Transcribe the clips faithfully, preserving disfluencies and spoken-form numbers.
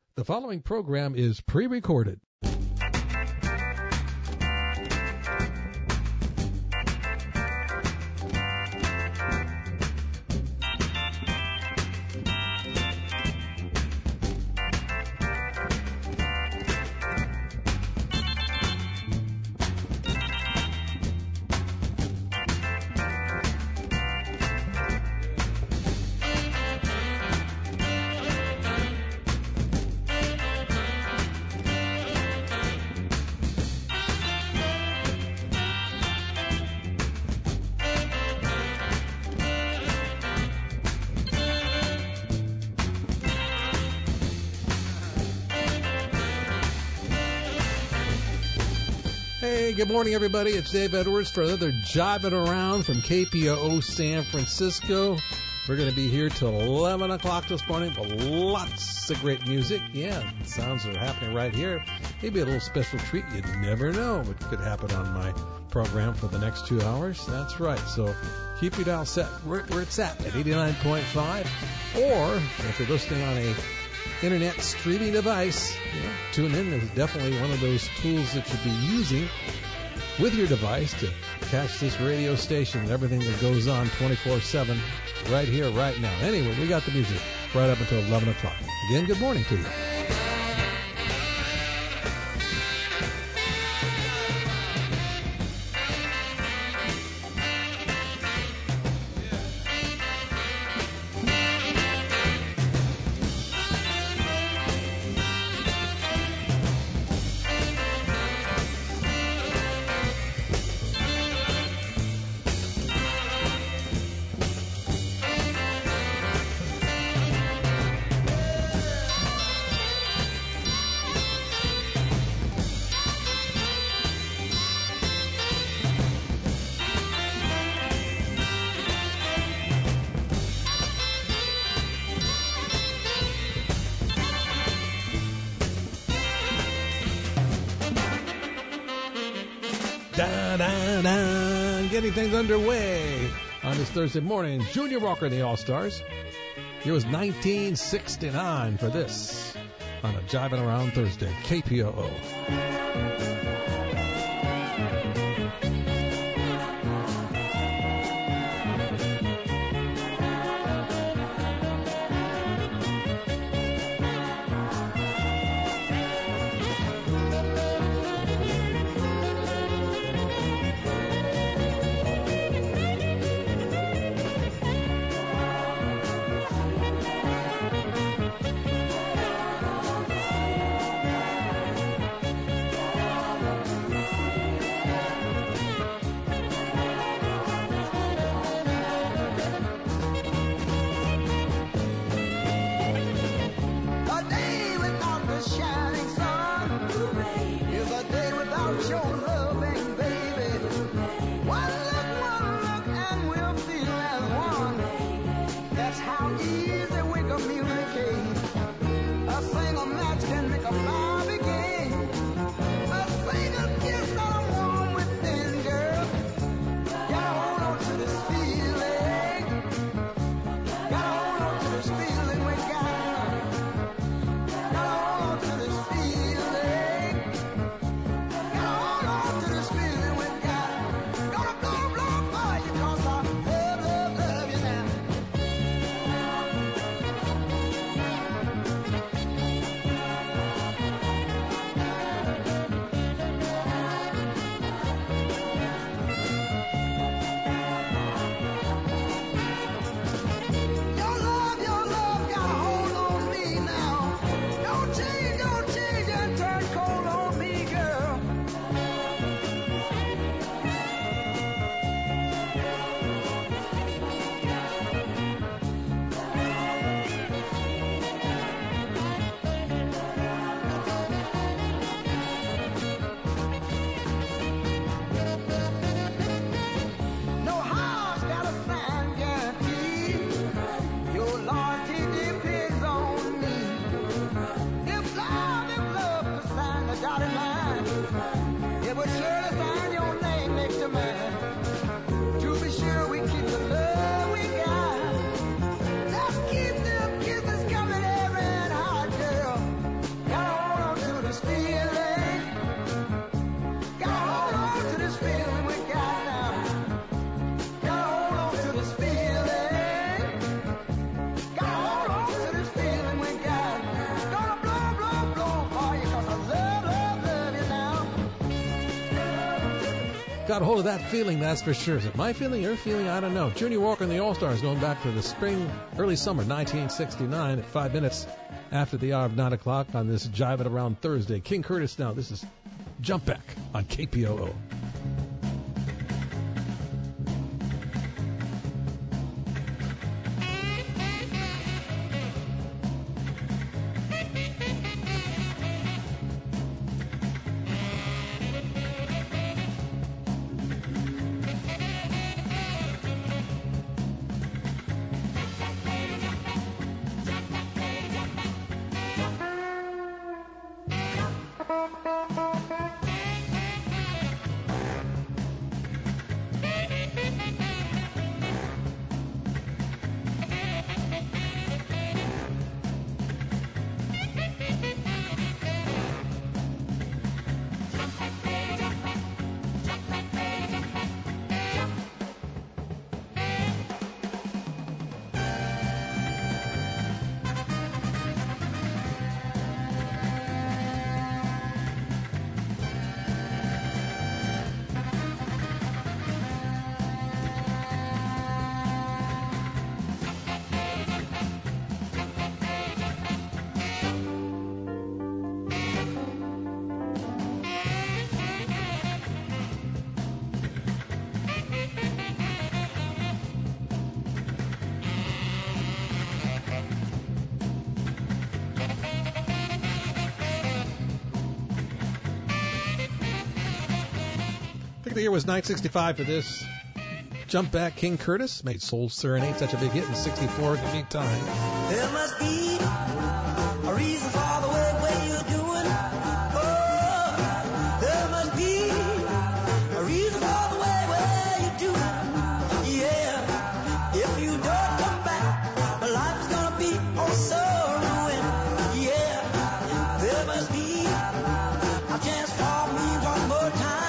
The following program is pre-recorded. Hey, good morning, everybody. It's Dave Edwards for another Jiving Around from K P O O San Francisco. We're going to be here till eleven o'clock this morning with lots of great music. Yeah, sounds are happening right here. Maybe a little special treat. You never know what could happen on my program for the next two hours. That's right. So keep your dial set where, where it's at, at eighty-nine point five. Or if you're listening on a internet streaming device, you know, tune in is definitely one of those tools that you'll be using with your device to catch this radio station and everything that goes on twenty-four seven right here, right now. Anyway, we got the music right up until eleven o'clock. Again, good morning to you. Getting things underway on this Thursday morning. Junior Walker and the All-Stars. It was nineteen sixty-nine for this on a Jiving Around Thursday, K P O O. got a hold of that feeling, that's for sure. Is it my feeling, your feeling? I don't know. Junior Walker and the All-Stars going back to the spring, early summer, nineteen sixty-nine, at five minutes after the hour of nine o'clock on this Jive It Around Thursday. King Curtis now. This is Jump Back on K P O O. The year was nine sixty-five for this. Jump Back, King Curtis made Soul Serenade such a big hit in sixty-four. Give me time. There must be a reason for the way, way you're doing. Oh, there must be a reason for the way, way you're doing. Yeah, if you don't come back, my life's gonna be oh so ruined. Yeah, there must be a chance for me one more time.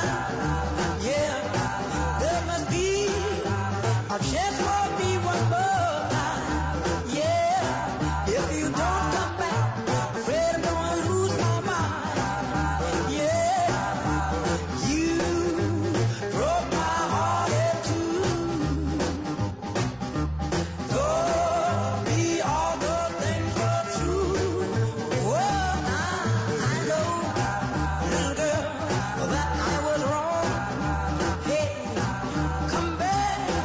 A chance for me one more time, yeah. If you don't come back, afraid I'm gonna lose my mind, yeah. You broke my heart in two. Told me all the things were true. Well, I, I know, little girl, that I was wrong. Hey, come back.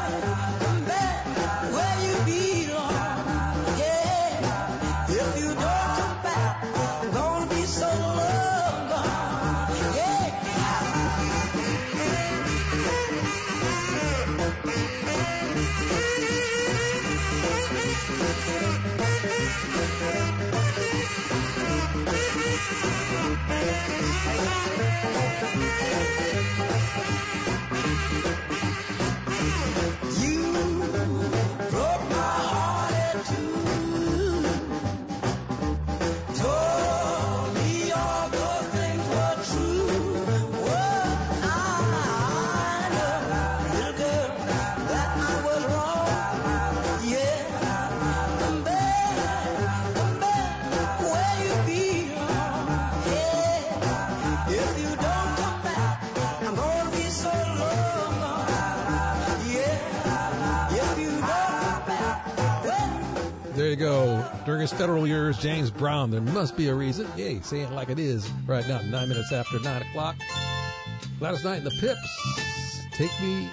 There you go. During his federal years, James Brown, there must be a reason. Yay, say it like it is. Right now, nine minutes after nine o'clock. Gladys Knight and the Pips. Take me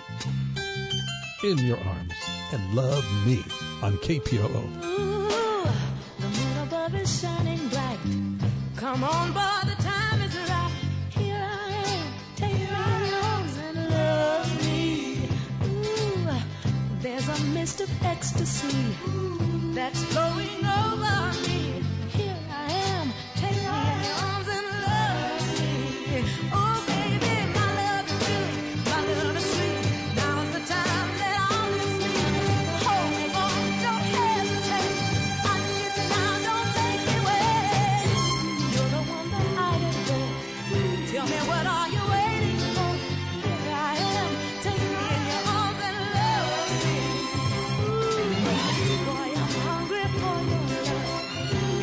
in your arms and love me on K P O O. Ooh, the moon above is shining bright. Come on, boy, the time is right. Here I am, take me in your arms and love me. Ooh, there's a mist of ecstasy that's flowing over me. Here I am, take me in your arms and love me. Oh, baby, my love is good, my love is sweet. Now's the time that I'll sleep. Hold on, don't hesitate. I can get you now, don't make me wait. You're the one that I adore. Tell me, what are you waiting for? Here I am, take me in your arms and love me. Ooh, boy, I'm hungry for your love.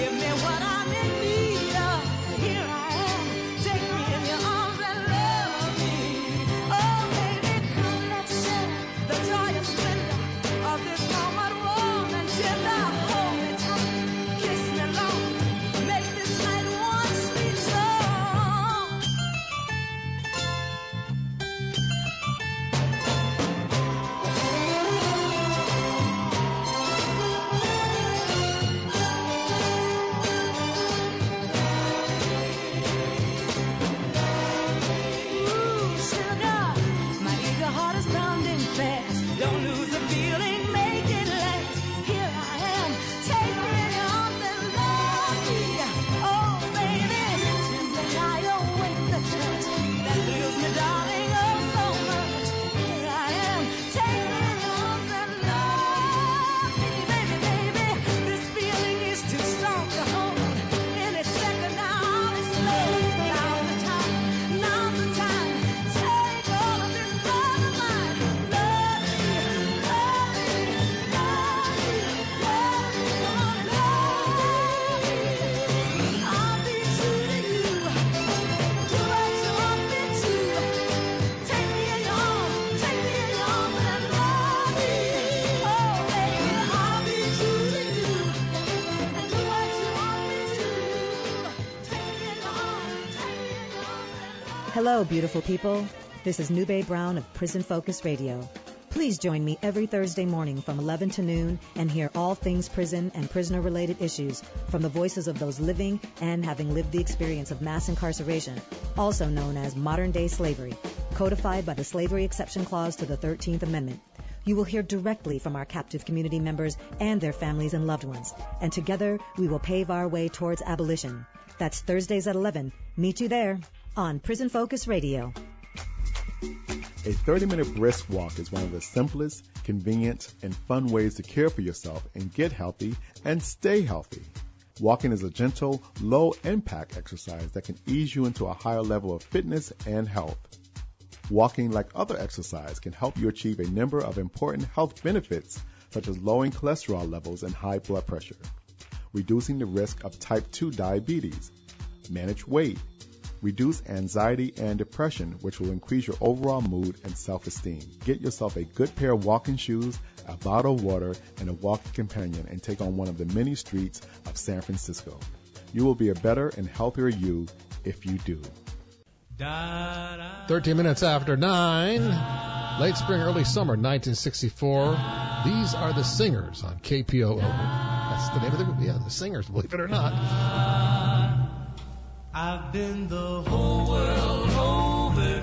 Hello, beautiful people. This is Nube Brown of Prison Focus Radio. Please join me every Thursday morning from eleven to noon and hear all things prison and prisoner-related issues from the voices of those living and having lived the experience of mass incarceration, also known as modern-day slavery, codified by the Slavery Exception Clause to the thirteenth Amendment. You will hear directly from our captive community members and their families and loved ones, and together we will pave our way towards abolition. That's Thursdays at eleven. Meet you there on Prison Focus Radio. A thirty-minute brisk walk is one of the simplest, convenient, and fun ways to care for yourself and get healthy and stay healthy. Walking is a gentle, low-impact exercise that can ease you into a higher level of fitness and health. Walking, like other exercise, can help you achieve a number of important health benefits, such as lowering cholesterol levels and high blood pressure, reducing the risk of type two diabetes, manage weight, reduce anxiety and depression, which will increase your overall mood and self-esteem. Get yourself a good pair of walking shoes, a bottle of water, and a walking companion, and take on one of the many streets of San Francisco. You will be a better and healthier you if you do. thirteen minutes after nine, late spring, early summer, nineteen sixty-four. These are the Singers on K P O O. That's the name of the group. Yeah, the Singers, believe it or not. I've been the whole world over.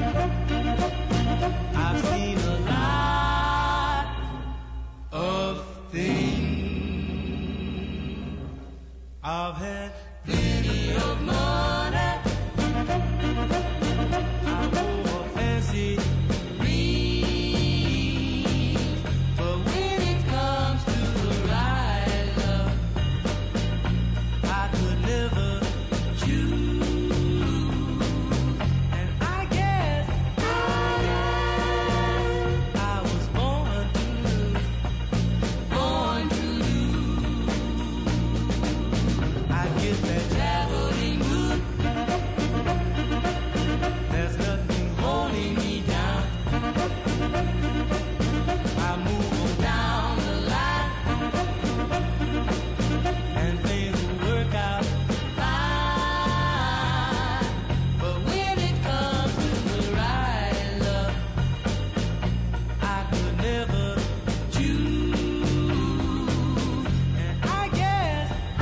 I've seen a lot of things. I've had plenty of money. I wore a fancy ring. But when it comes to the right love, I could never choose. And I guess, I guess I was born to lose, born to lose. I get that traveling mood. There's nothing holding me down. I move on down the line, and things will work out fine. But when it comes to the right love, I could never choose. And I guess, I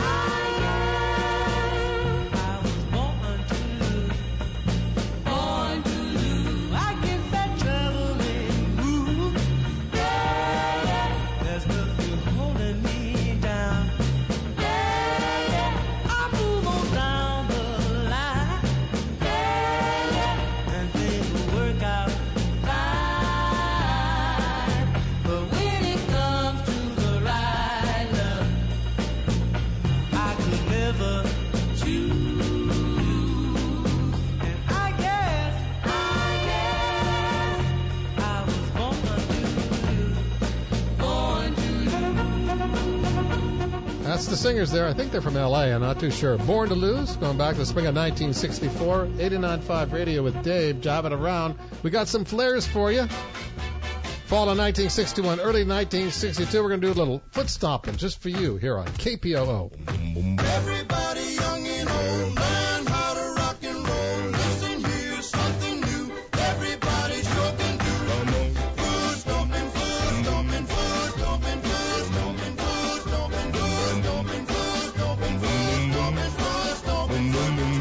guess I was born to lose, born to lose. I get that traveling mood. Yeah, yeah. There's nothing holding me down. Yeah, yeah. I move on down the line. Yeah, yeah. And things will work out fine. But when it comes to the right love, I could never choose. And I guess, I guess I was born to lose, born to lose. That's the Singers there. I think they're from L A. I'm not too sure. Born to Lose, going back to the spring of nineteen sixty-four. eighty-nine point five Radio with Dave, jiving around. We got some flares for you. Fall of nineteen sixty-one, early nineteen sixty-two. We're going to do a little foot stomping just for you here on K P O O. Everybody young and old, learn how to rock and roll. Listen, here's something new. Everybody stroking through. Foot stomping, foot stomping, foot stomping, foot stomping, foot stomping, foot stomping, foot stomping, foot stomping, foot stomping, foot stomping.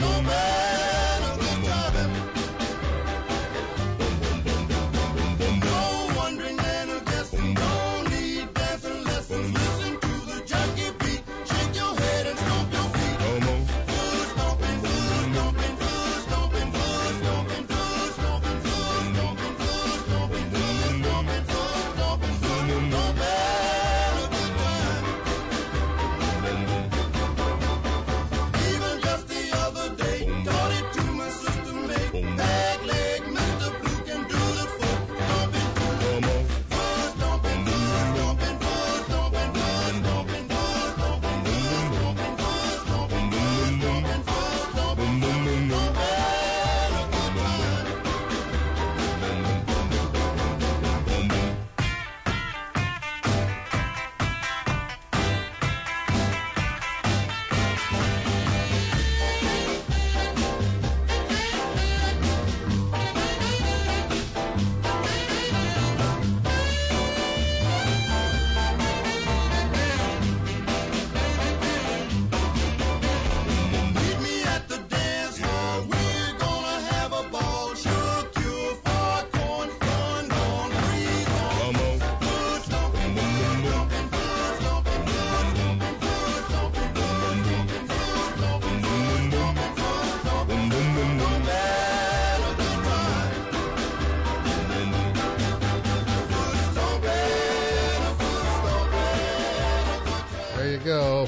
No wondering and a guessing, no need dancing lessons. Listen to the junkie beat, shake your head and stomp your feet.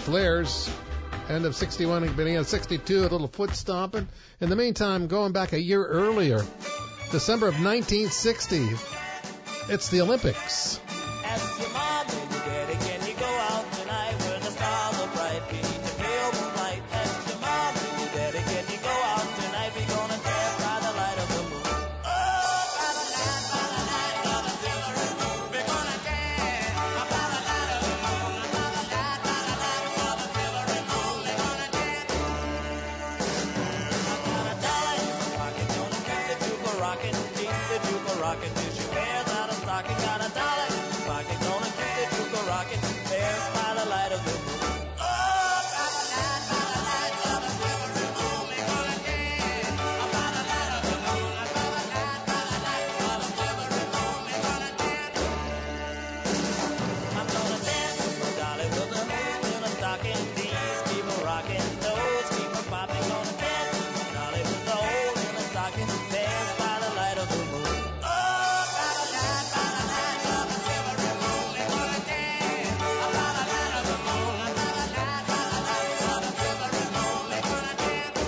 Flares. End of sixty-one, beginning of sixty-two, a little foot stomping. In the meantime, going back a year earlier, December of nineteen sixty, it's the Olympics. Ask your mom and your daddy, can you go out tonight when the stars are bright beneath the pale moonlight? Ask your mom and your daddy, can you go out tonight? We're gonna dance by the light of the moon. Oh, by the light, by the light of the silvery moon. We're gonna dance by the light of the moon. By the light, by the light of the silvery moon. We're gonna dance. I got a dollar in my pocket, gonna keep the juke rockin', keep the juke rockin' till she wears out a stocking. Got a dollar in my pocket, gonna keep the juke rockin', there's by the light of the moon. Oh, by the light, by the light of the silvery moon. We're gonna dance by the light of the moon. By the light, by the light of the silvery moon. We're gonna dance. I'm gonna dance with my dolly with the moon in a stocking. These keep a rockin', those keep a popping. Gonna dance with my dolly with the hole in a stocking. There's by the light of the moon. Oh, by the light, by the light of the silvery moon. We're gonna dance by the light of the moon. By the light, by the light of the silvery moon. We're gonna dance.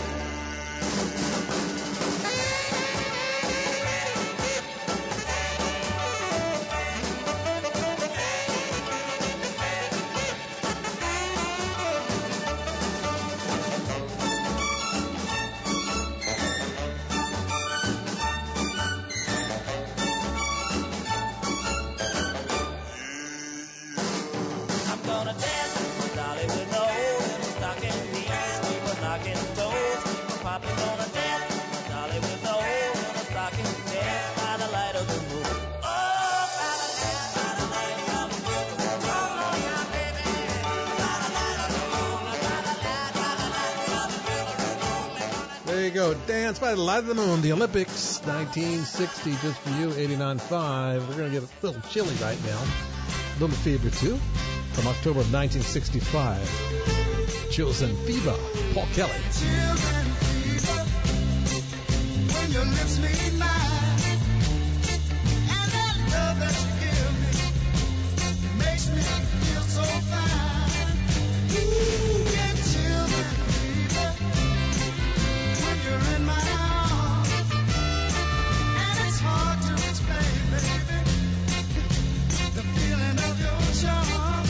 I'm gonna dance with my dolly with no hole in a stocking. Knees keep a knocking, toes keep a popping. Gonna dance with my dolly with no hole in a stocking. Dance by the light of the moon. Oh, by the light, by the light of the moon. Come on now, baby. By the light of the moon. By the light, by the light of the silvery moon. We're gonna There you go. Dance by the Light of the Moon, the Olympics, nineteen sixty, just for you, eighty-nine point five. We're going to get a little chilly right now. A little fever, too, from October of nineteen sixty-five. Chills and Fever, Paul Kelly. Chills and fever when your lips meet mine, and that love that you give me makes me feel so fine. Ooh, get chills and fever when you're in my arms, and it's hard to explain, baby, the feeling of your charm.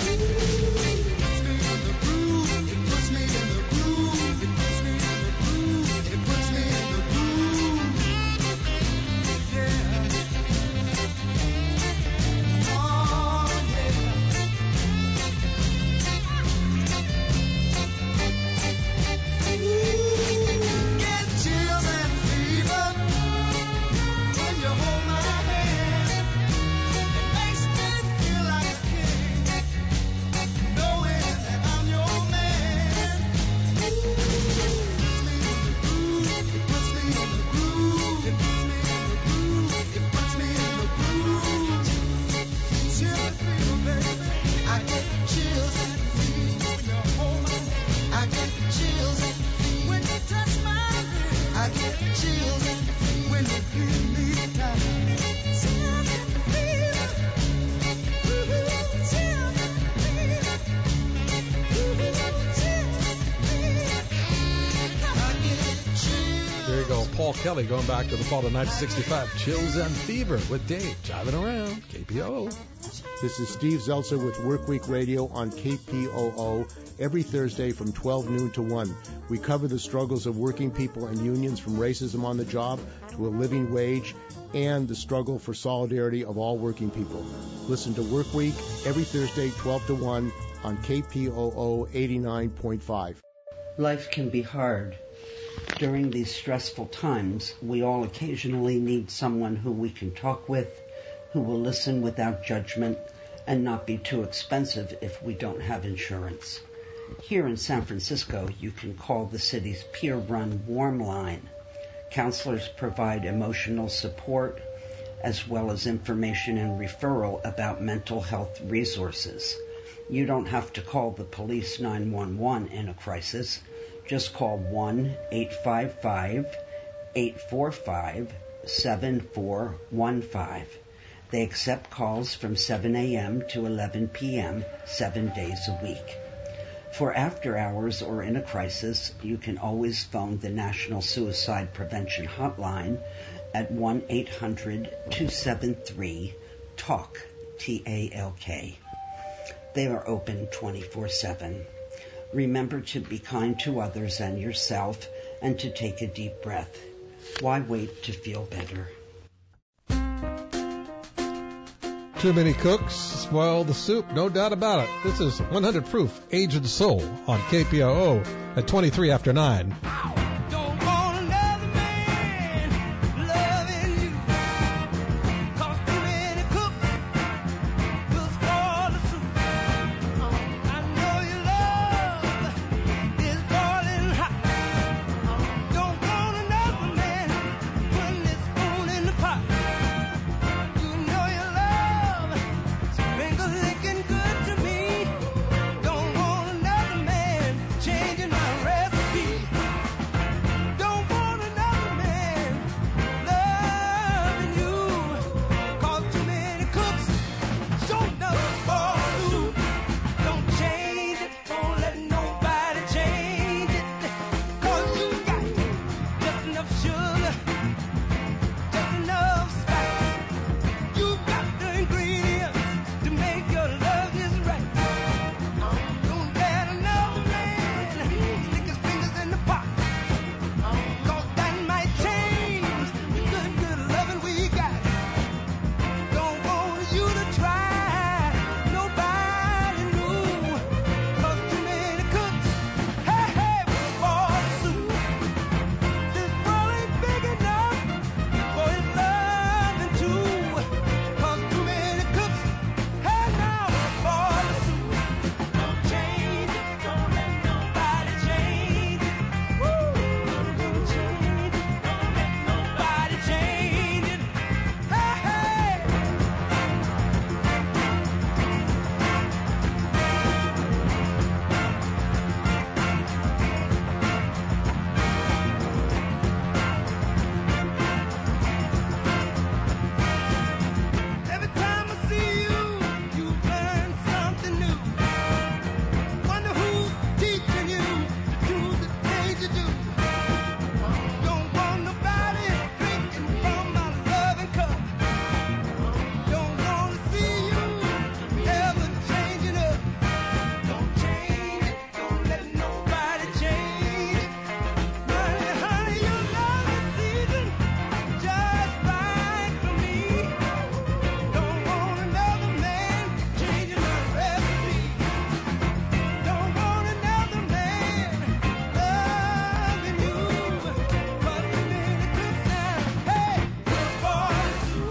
It puts me in the groove. It puts me in the groove. It puts me in the groove. Yeah. Oh, yeah. Ooh, get chills and fever when you hold my hand. It makes me feel like a king, knowing that I'm your man. It puts me in the groove. It puts me in the groove. It puts me in the groove. Chill and feel, baby. I get chills and feel when you hold my hand. I get chills and feel when you touch my hand. I get chills and feel when you give me time. Chills and feel. Ooh, chills and feel. There you go, Paul Kelly, going back to the fall of nineteen sixty-five. Chills and Fever with Dave, jiving around, K P O O. This is Steve Zeltzer with Workweek Radio on K P O O every Thursday from twelve noon to one. We cover the struggles of working people and unions, from racism on the job to a living wage, and the struggle for solidarity of all working people. Listen to Workweek every Thursday, twelve to one on K P O O eighty-nine point five. Life can be hard. During these stressful times, we all occasionally need someone who we can talk with, who will listen without judgment, and not be too expensive if we don't have insurance. Here in San Francisco, you can call the city's peer-run Warm Line. Counselors provide emotional support, as well as information and referral about mental health resources. You don't have to call the police nine one one in a crisis. Just call one eight five five, eight four five, seven four one five. They accept calls from seven a.m. to eleven p.m., seven days a week. For after hours or in a crisis, you can always phone the National Suicide Prevention Hotline at one eight hundred two seven three TALK, T A L K. They are open twenty-four seven. Remember to be kind to others and yourself and to take a deep breath. Why wait to feel better? Too many cooks spoil the soup, no doubt about it. This is one hundred Proof Aged Soul on K P O O at twenty-three after nine. Don't want another man loving you. 'Cause too many cooks will spoil the soup. I know your love is boiling hot. Don't want another man putting his spoon in the pot. You know your love fingers licking good to me. Don't want another man changing my recipe. Don't want another man loving you. 'Cause too many cooks don't know for soup. Don't change it, don't let nobody change it. 'Cause you got just enough sugar, just enough spice. You got the ingredients to make your love just right. Don't let another man stick his fingers in the pot. 'Cause that might change the good, good loving we got. Don't want you to try nobody new. 'Cause too many cooks, hey, hey, will spoil the soup. This world ain't big enough for his loving too. 'Cause too many cooks, hey, now will spoil the soup. Don't change it, don't let nobody change it. Woo! Don't change it, don't let nobody change it. Hey, hey! Every time I see you, you learn something new. Wonder who's teaching you to do the things you do. Don't want nobody drinking from my loving cup. Don't want to see you ever changing up. Don't change it, don't let nobody change it. Honey, honey, your love is seasoned just right for me. Don't want another man changing my recipe. Don't want another man loving you. 'Cause too many cooks now, hey, will spoil the soup.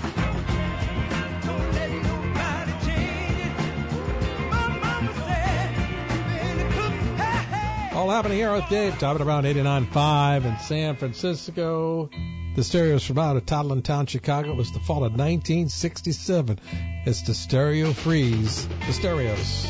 Don't let nobody change it. My mama said, too many cooks, hey, hey. All happening here with Dave, top at around eighty-nine point five in San Francisco. The Stereos from out of Toddland Chicago. It was the fall of nineteen sixty-seven. It's the Stereo Freeze. The Stereos.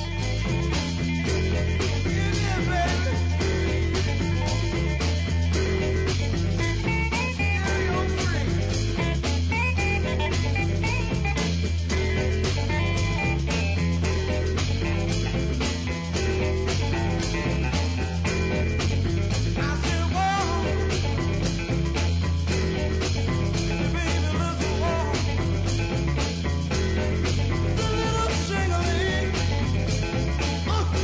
Baby, let's go on. The little sing-a-ling.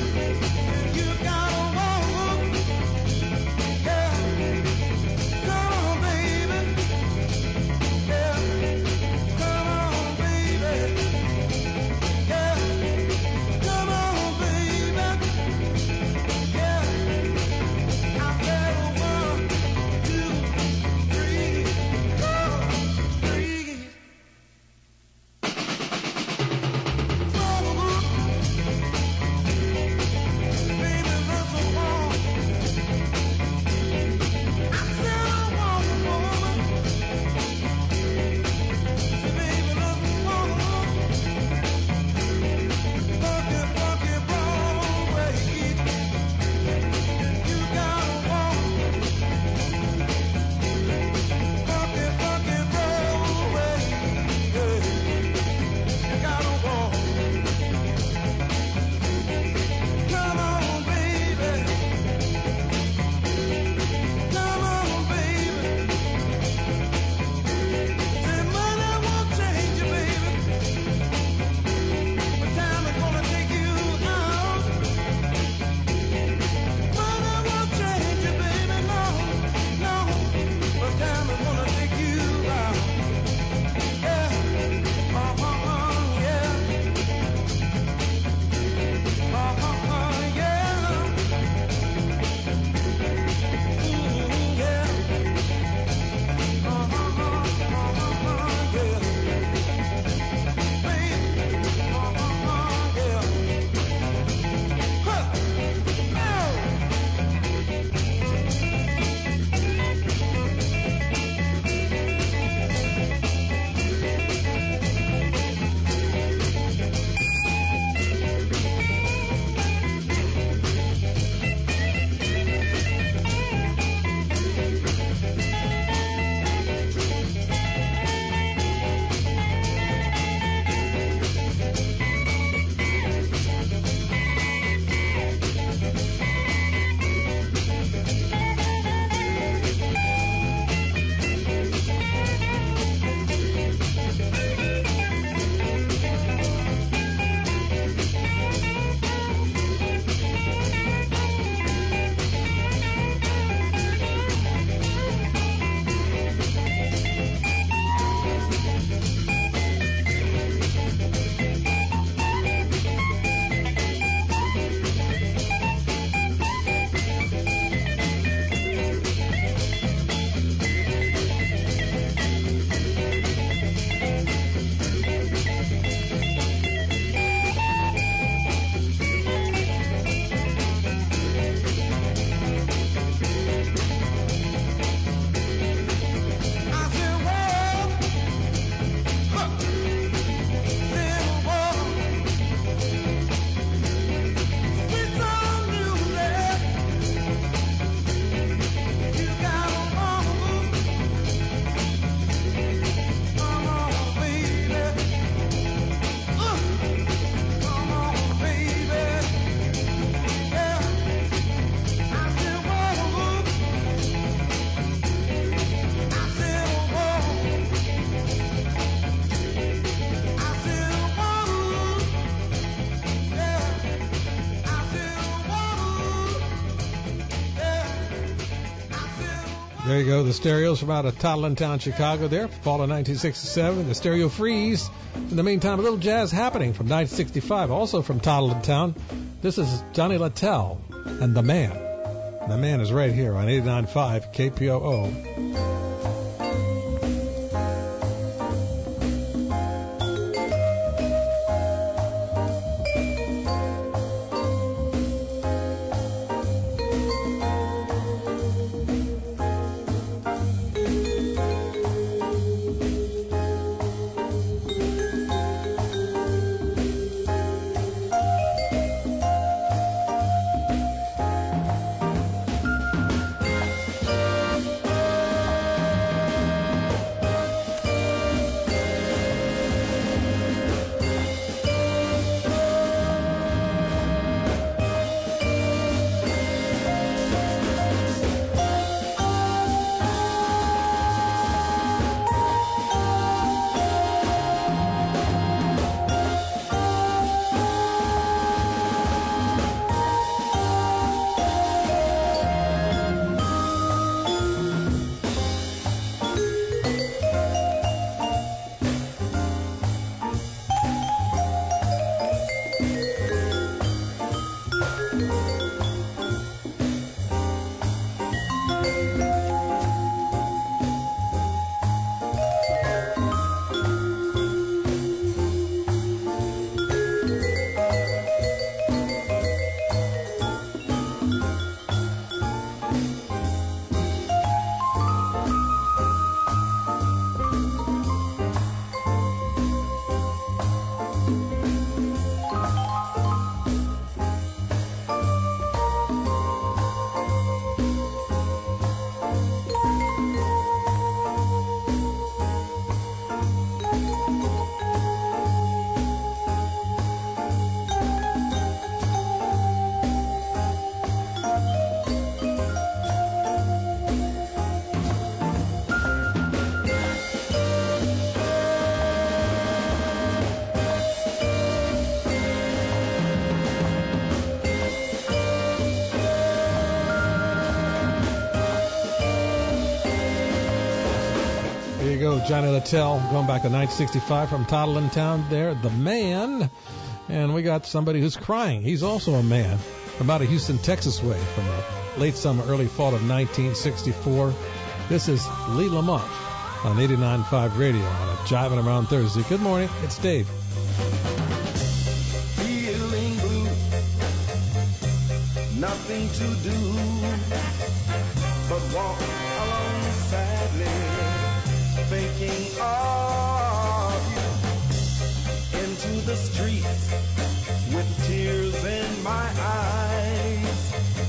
There you go, the Stereos from out of Toddlertown, Chicago there, fall of nineteen sixty-seven, the Stereo Freeze. In the meantime, a little jazz happening from nineteen sixty-five, also from Toddlertown. This is Johnny Littell and The Man. The Man is right here on eighty-nine point five K P O O. Johnny Littell, going back to nineteen sixty-five from Toddlertown there, The Man. And we got somebody who's crying. He's also a man from out of Houston, Texas way, from the late summer, early fall of nineteen sixty-four. This is Lee Lamont on eighty-nine point five radio on a Jiving Around Thursday. Good morning. It's Dave. Feeling blue, nothing to do but walk along sadly, thinking of you, into the streets with tears in my eyes.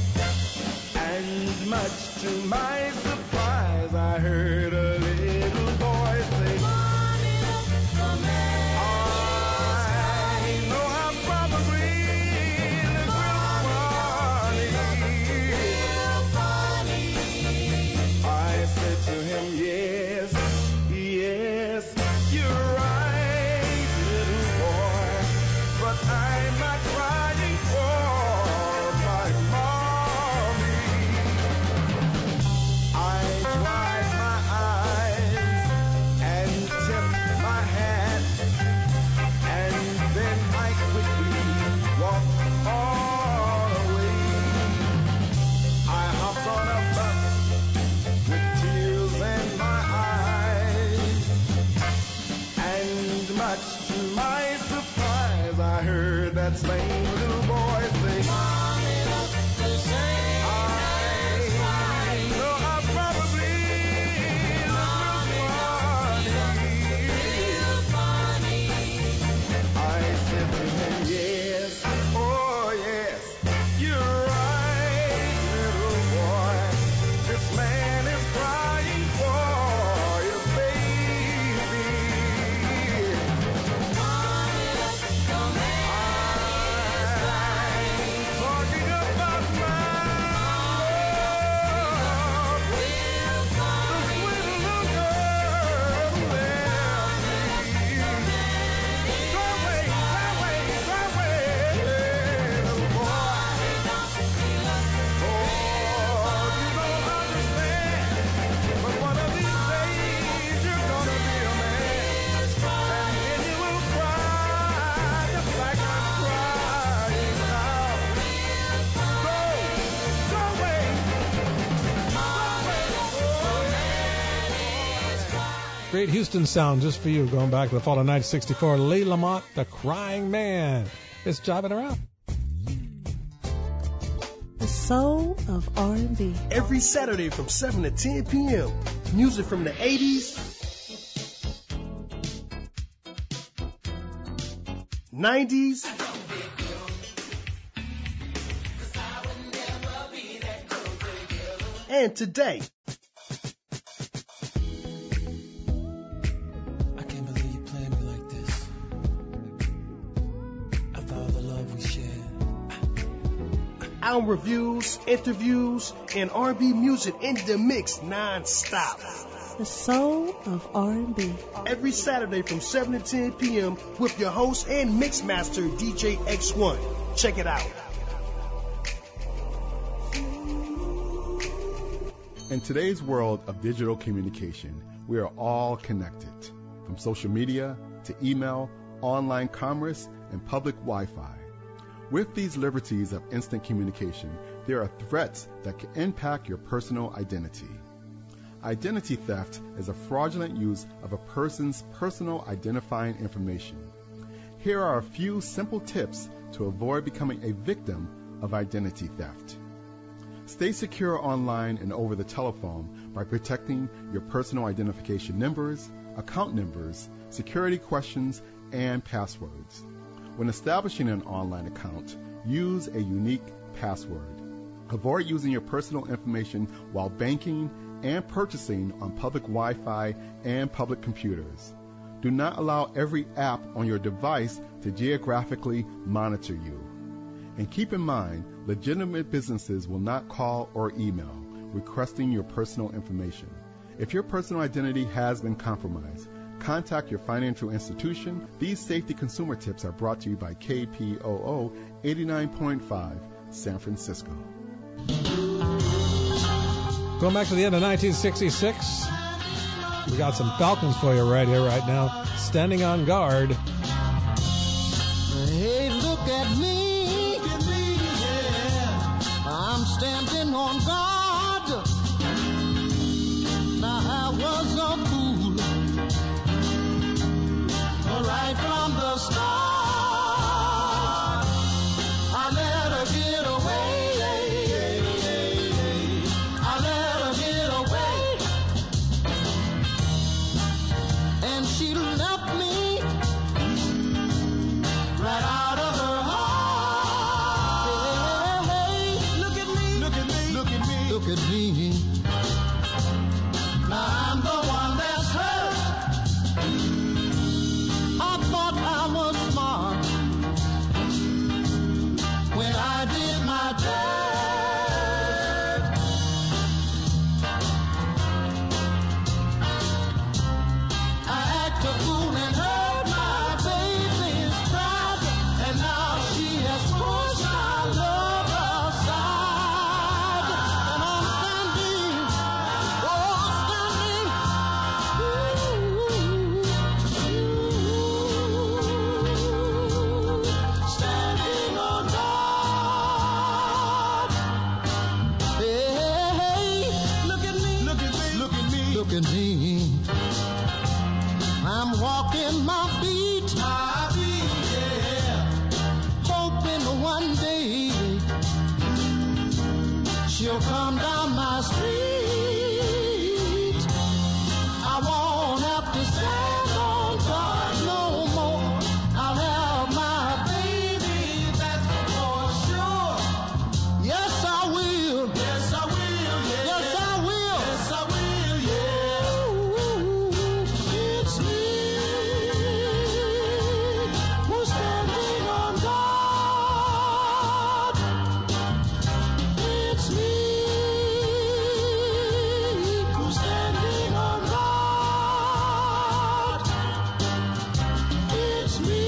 And much to my surprise, I heard a little voice say, Mommy, that's the man. I know how probably this real funny. I said to him, yes, yes, you're right, little boy, but I'm not crying for my mommy. I dried my eyes and tipped my hat, and then I quickly walked all away. I hopped on a bus with tears in my eyes, and much to my surprise, I heard that same little voice say, Mommy, that's the same. I know I probably look funny. I said to him, yes, oh yes, you're right, little boy. This man is crying for his baby. Mommy, that's the man. I Great Houston sound just for you, going back to the fall of nineteen sixty-four. Lee Lamont, The Crying Man. It's Jiving Around. The soul of R and B. Every Saturday from seven to ten p.m. Music from the eighties, nineties, and today. I can't believe you playing me like this. After all the love we shared. Album reviews, interviews, and R and B music in the mix non-stop. The soul of R and B. Every Saturday from seven to ten p.m. with your host and mixmaster D J X one. Check it out. In today's world of digital communication, we are all connected, from social media to email, online commerce, and public Wi-Fi. With these liberties of instant communication, there are threats that can impact your personal identity. Identity theft is a fraudulent use of a person's personal identifying information. Here are a few simple tips to avoid becoming a victim of identity theft. Stay secure online and over the telephone by protecting your personal identification numbers, account numbers, security questions, and passwords. When establishing an online account, use a unique password. Avoid using your personal information while banking and purchasing on public Wi-Fi and public computers. Do not allow every app on your device to geographically monitor you. And keep in mind, legitimate businesses will not call or email requesting your personal information. If your personal identity has been compromised, contact your financial institution. These safety consumer tips are brought to you by K P O O eighty-nine point five San Francisco. Going back to the end of nineteen sixty-six, we got some Falcons for you right here, right now. Standing on Guard. Hey, look at me. Look at me, yeah. I'm standing on guard. Now I was a fool. Right from the start, I let her get away. I let her get away. And she left me right out of her heart. Hey, look at me, look at me, look at me, look at me. Now I'm the one that's hurt. I thought I was smart when I did my dirt. I acted a fool and hurt my baby's pride, and now she has pushed my love aside. And I'm standing, oh, standing, standing on guard. Hey, look at me, look at me, look at me, look at me. I'm walking my feet, my feet, yeah. Hoping one day she'll come down my street. I won't have to stand on guard no more. I'll have my baby, that's for sure. Yes, I will. Yes, I will. Yeah. Yes, I will. Yes, I will. Yeah. Ooh, it's me who's standing on guard. It's me who's standing on guard. It's me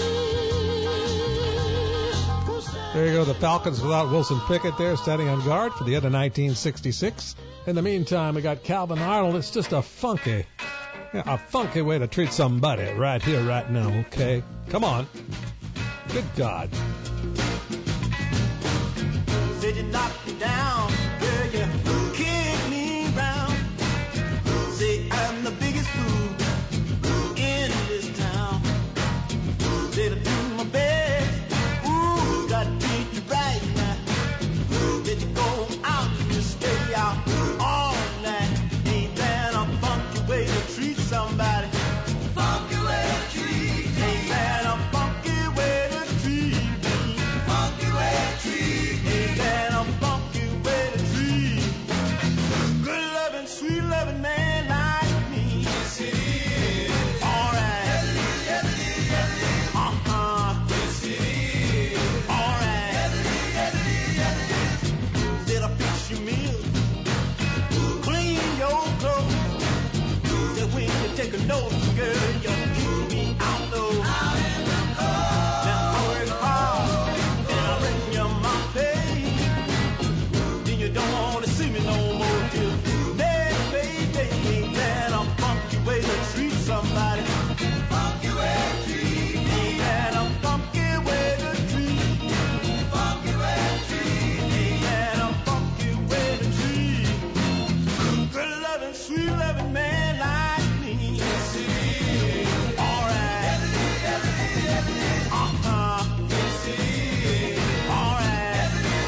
who's standing. There you go, the Falcons without Wilson Pickett there, standing on guard for the end of nineteen sixty-six. In the meantime, we got Calvin Arnold. It's just a funky, yeah, a funky way to treat somebody right here, right now, okay? Come on. Good God. Said you knocked me down, girl, you kicked me round. Say I'm the biggest fool take a notice, girl. You keep me out low. Out in the cold. Now I work hard and I bring you my pay. Then you don't want to see me no more till next payday. Ain't that a funky way to treat somebody? Funky way to treat me. Ain't that a funky way to treat me? Funky way to treat me. Ain't that a funky way to treat good loving, sweet loving man like me? Yes, it is. All right. Uh-huh. Yes, it is. All right.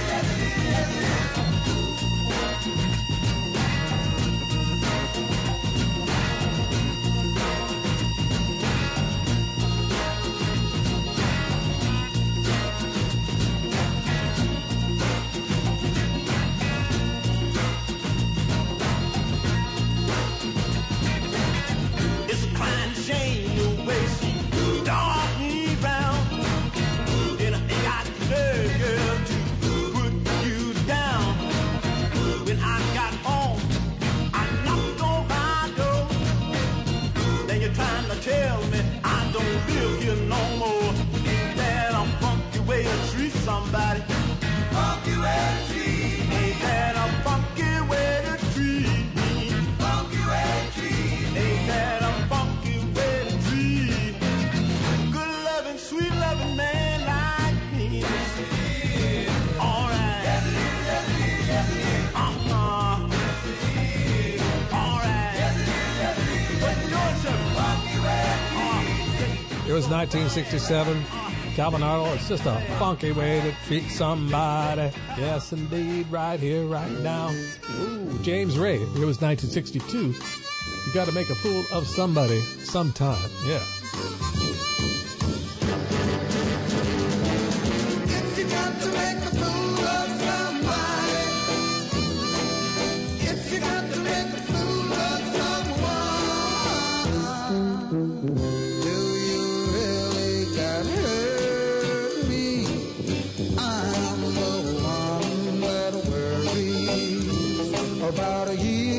It's a crying shame your ways dog me round. And I ain't got the nerve, girl, to put you down. When I got home, I knocked on my door. Then you're trying to tell me I don't live here no more. Ain't that a funky way to treat somebody? Funky way to treat me. Ain't that a funky way to treat me? Funky way to treat me. Ain't that a funky way to treat good loving, sweet loving man like me? All right. Uh-huh. All right. What you doing, sir? Funky way. It was nineteen sixty-seven. Calvin Arnold, it's just a funky way to treat somebody. Yes, indeed, right here, right now. Ooh, James Ray, it was nineteen sixty-two. You got to make a fool of somebody sometime. Yeah. If you got to make a fool of somebody, if you got to make a fool of someone, do you really got hurt me? I'm the one that worries about you.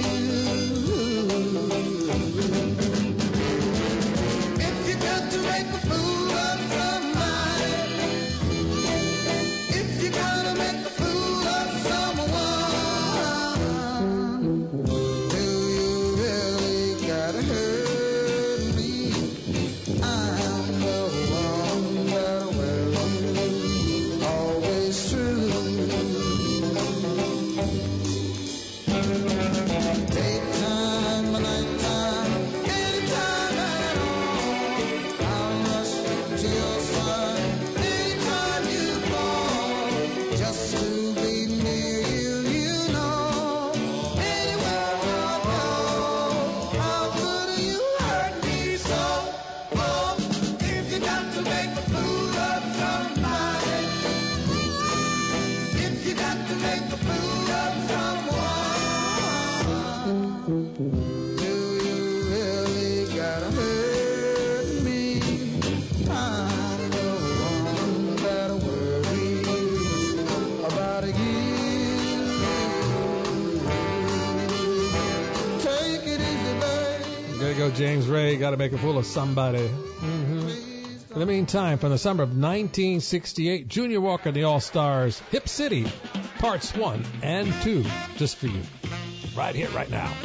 If you got to make a fool of somebody, if you gotta make a fool of someone, do you really gotta hurt me? I'm the one that will always true. Daytime, nighttime, anytime at all, I'll rush to your side. Anytime you call, just to be near you, you know. Anywhere I go, how could you hurt me so? Oh, if you got to make a fool of somebody, if you got to make a fool of someone, do you really gotta hurt me? I'm the one that worries about you. Take it easy, babe. There you go, James Ray. Got to make a fool of somebody. hmm In the meantime, from the summer of nineteen sixty-eight, Junior Walker and the All-Stars, Hip City, parts one and two, just for you. Right here, right now.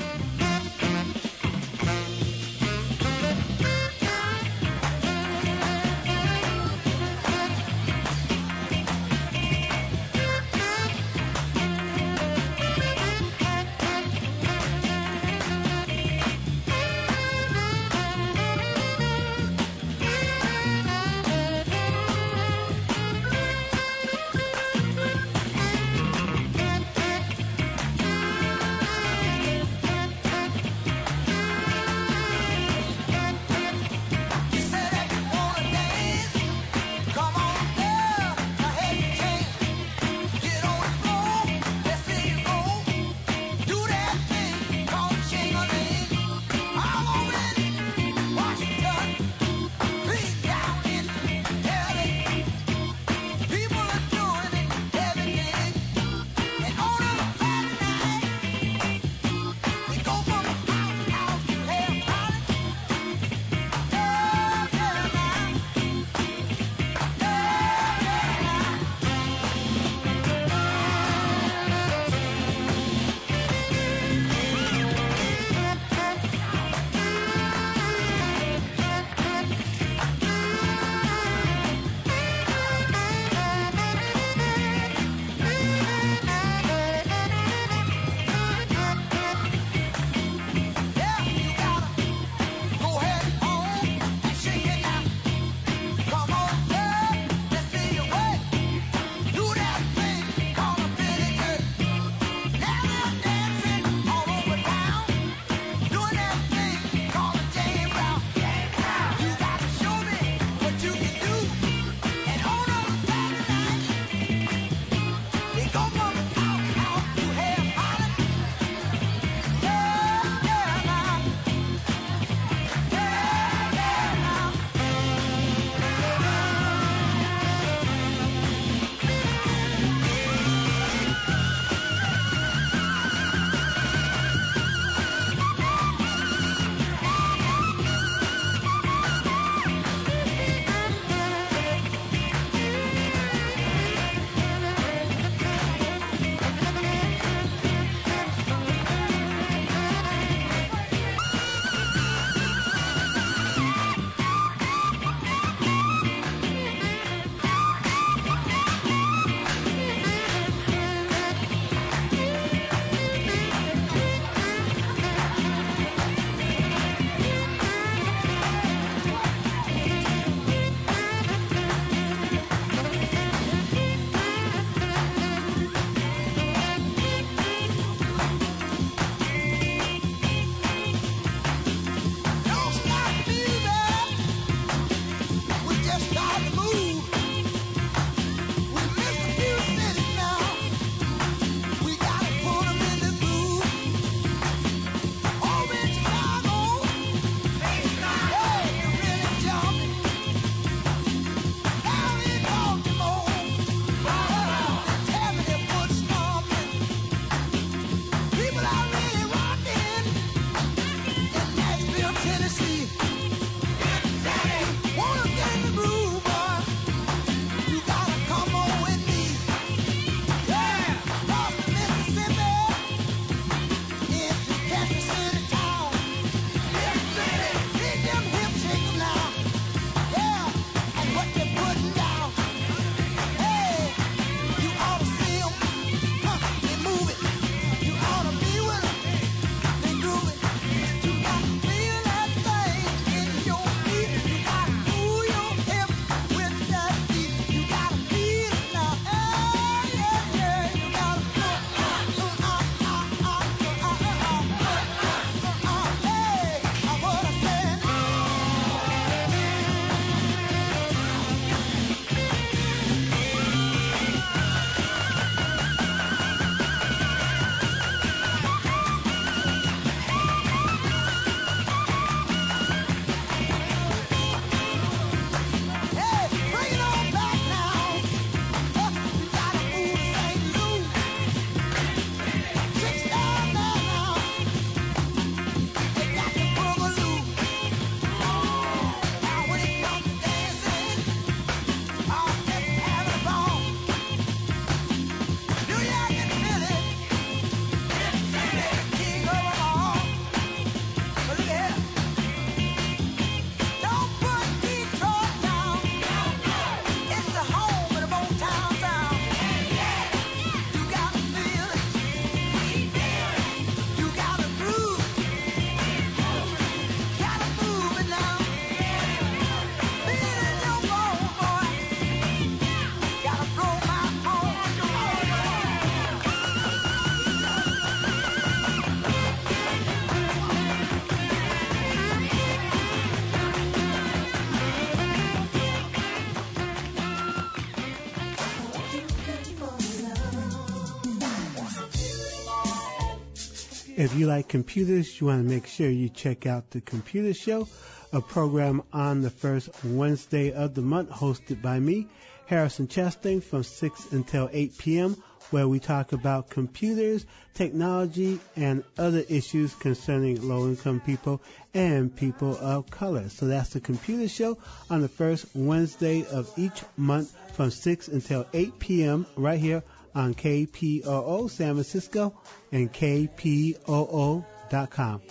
If you like computers, you want to make sure you check out The Computer Show, a program on the first Wednesday of the month hosted by me, Harrison Chastain, from six until eight p.m., where we talk about computers, technology, and other issues concerning low-income people and people of color. So that's The Computer Show on the first Wednesday of each month from six until eight p.m. right here on K P O O San Francisco and K P O O dot com.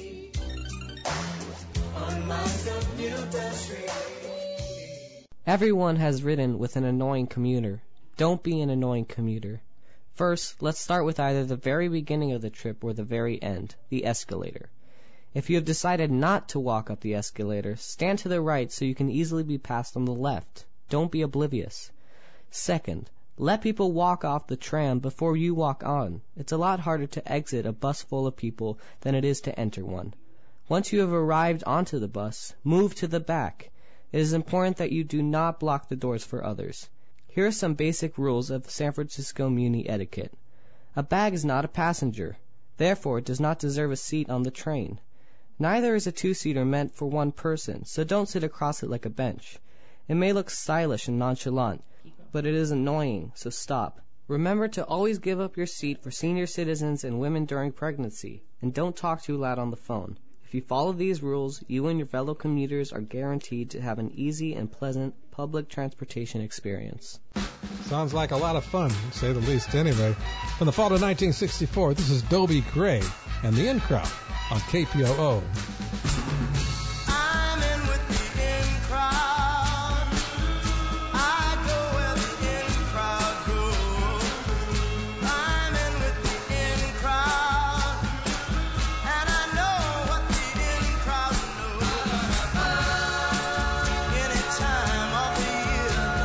Everyone has ridden with an annoying commuter. Don't be an annoying commuter. First, let's start with either the very beginning of the trip or the very end, the escalator. If you have decided not to walk up the escalator, stand to the right so you can easily be passed on the left. Don't be oblivious. Second, let people walk off the tram before you walk on. It's a lot harder to exit a bus full of people than it is to enter one. Once you have arrived onto the bus, move to the back. It is important that you do not block the doors for others. Here are some basic rules of San Francisco Muni etiquette. A bag is not a passenger. Therefore, it does not deserve a seat on the train. Neither is a two-seater meant for one person, so don't sit across it like a bench. It may look stylish and nonchalant, but it is annoying, so stop. Remember to always give up your seat for senior citizens and women during pregnancy, and don't talk too loud on the phone. If you follow these rules, you and your fellow commuters are guaranteed to have an easy and pleasant public transportation experience. Sounds like a lot of fun, to say the least, anyway. From the fall of nineteen sixty-four, this is Dobie Gray and the In Crowd on K P O O. I'm in with the in crowd. I go where the in crowd goes. I'm in with the in crowd, and I know what the in crowd knows. Any time of the year,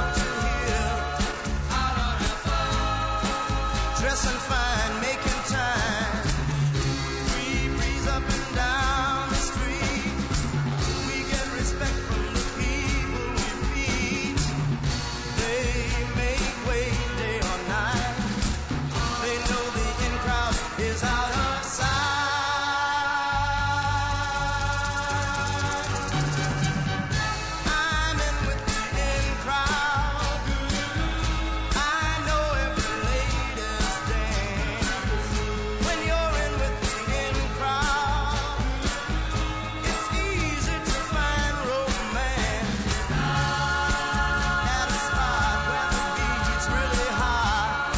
don't you hear? Dressing fine, making time. Free breeze up and down the street. We get respect from the people we feed. They make way day or night. They know the in crowd is out of sight. I'm in with the in crowd. I know every latest dance. When you're in with the in crowd, it's easy to find romance at a spot where the beat's really high.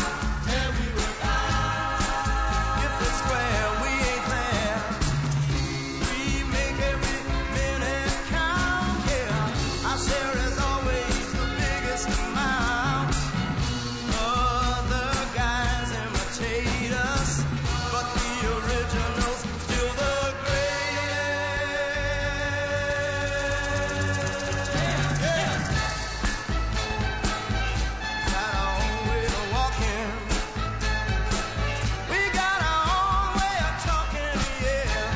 If it's square, we ain't there. We make every minute count here. Our share is always the biggest amount. Other guys imitate us, but the original's still the greatest. Got our own way of walking. We got our own way of talking, yeah.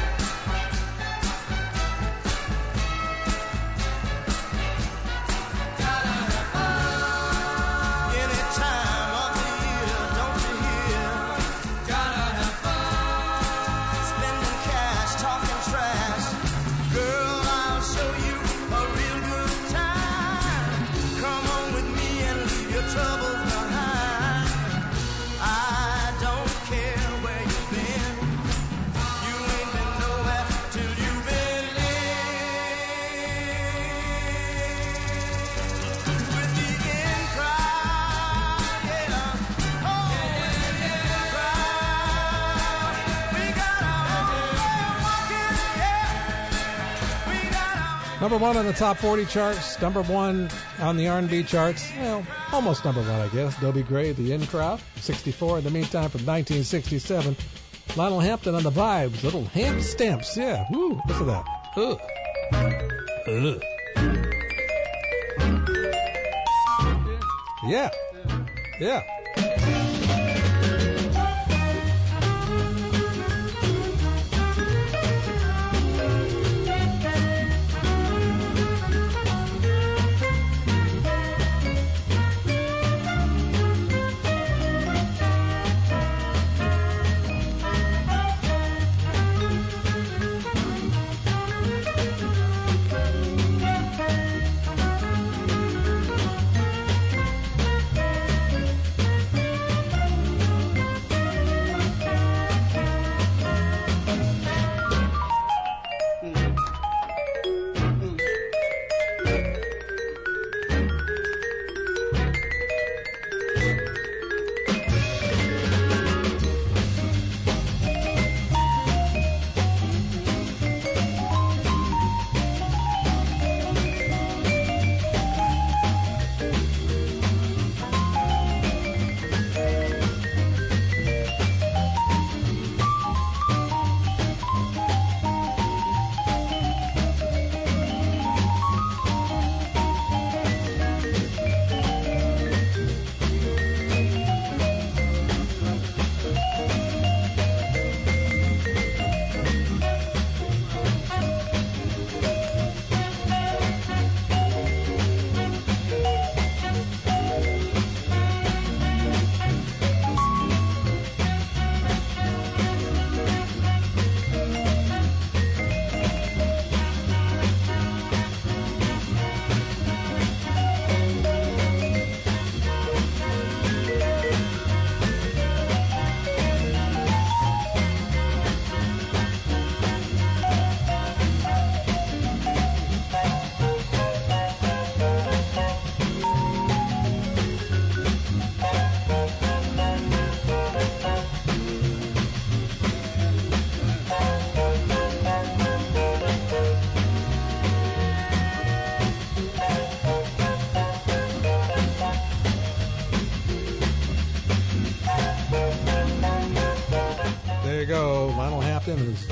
Any time of the year, don't you hear? Gotta have fun. Spending cash, talking trash. Girl, I'll show you a real good time. Come on with me and leave your troubles behind. I don't care where you've been. You ain't been nowhere till you've been with the in crowd, yeah. Oh, with the in crowd. We got our own way of walking, yeah. We got our Number one on the top forty charts, number one on the R and B charts. Well, almost number one, I guess. Dobie Gray, the In Crowd, sixty-four. In the meantime, from nineteen sixty-seven, Lionel Hampton on the Vibes. Little Hamp Stamps, yeah. Woo, listen to that. Ugh. Ugh. Yeah. Yeah.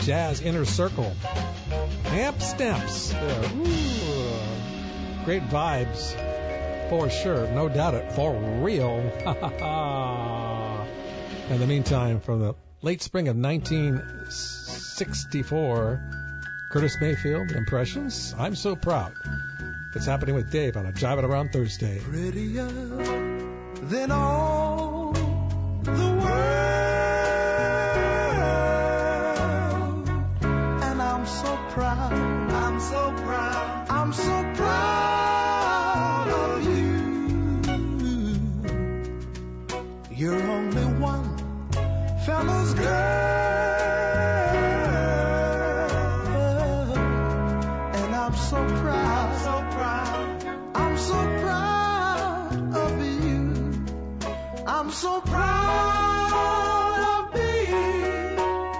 Jazz Inner Circle. Amp Stamps. Yeah, ooh, great vibes. For sure. No doubt it. For real. In the meantime, from the late spring of nineteen sixty-four, Curtis Mayfield, Impressions. I'm So Proud. It's happening with Dave on a Jive It Around Thursday. Prettier than all the world. And I'm so proud. I'm so proud. I'm so proud of you. You're only one fella's girl. And I'm so proud. So proud. I'm so proud of you. I'm so proud of being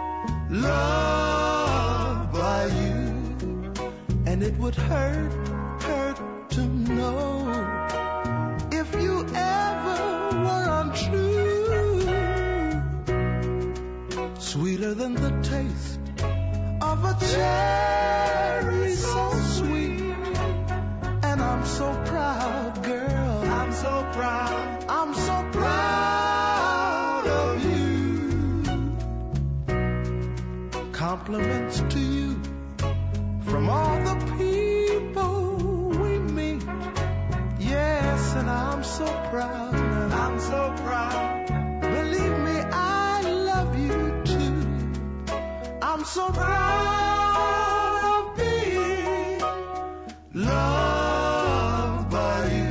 loved by you. And it would hurt, hurt to know if you ever were untrue. Sweeter than the taste of a cherry, so sweet. And I'm so proud, girl. I'm so proud. I'm so proud of you. Compliments to you from all the people we meet. Yes, and I'm so proud. I'm so proud. Believe me, I love you too. I'm so proud of being loved by you.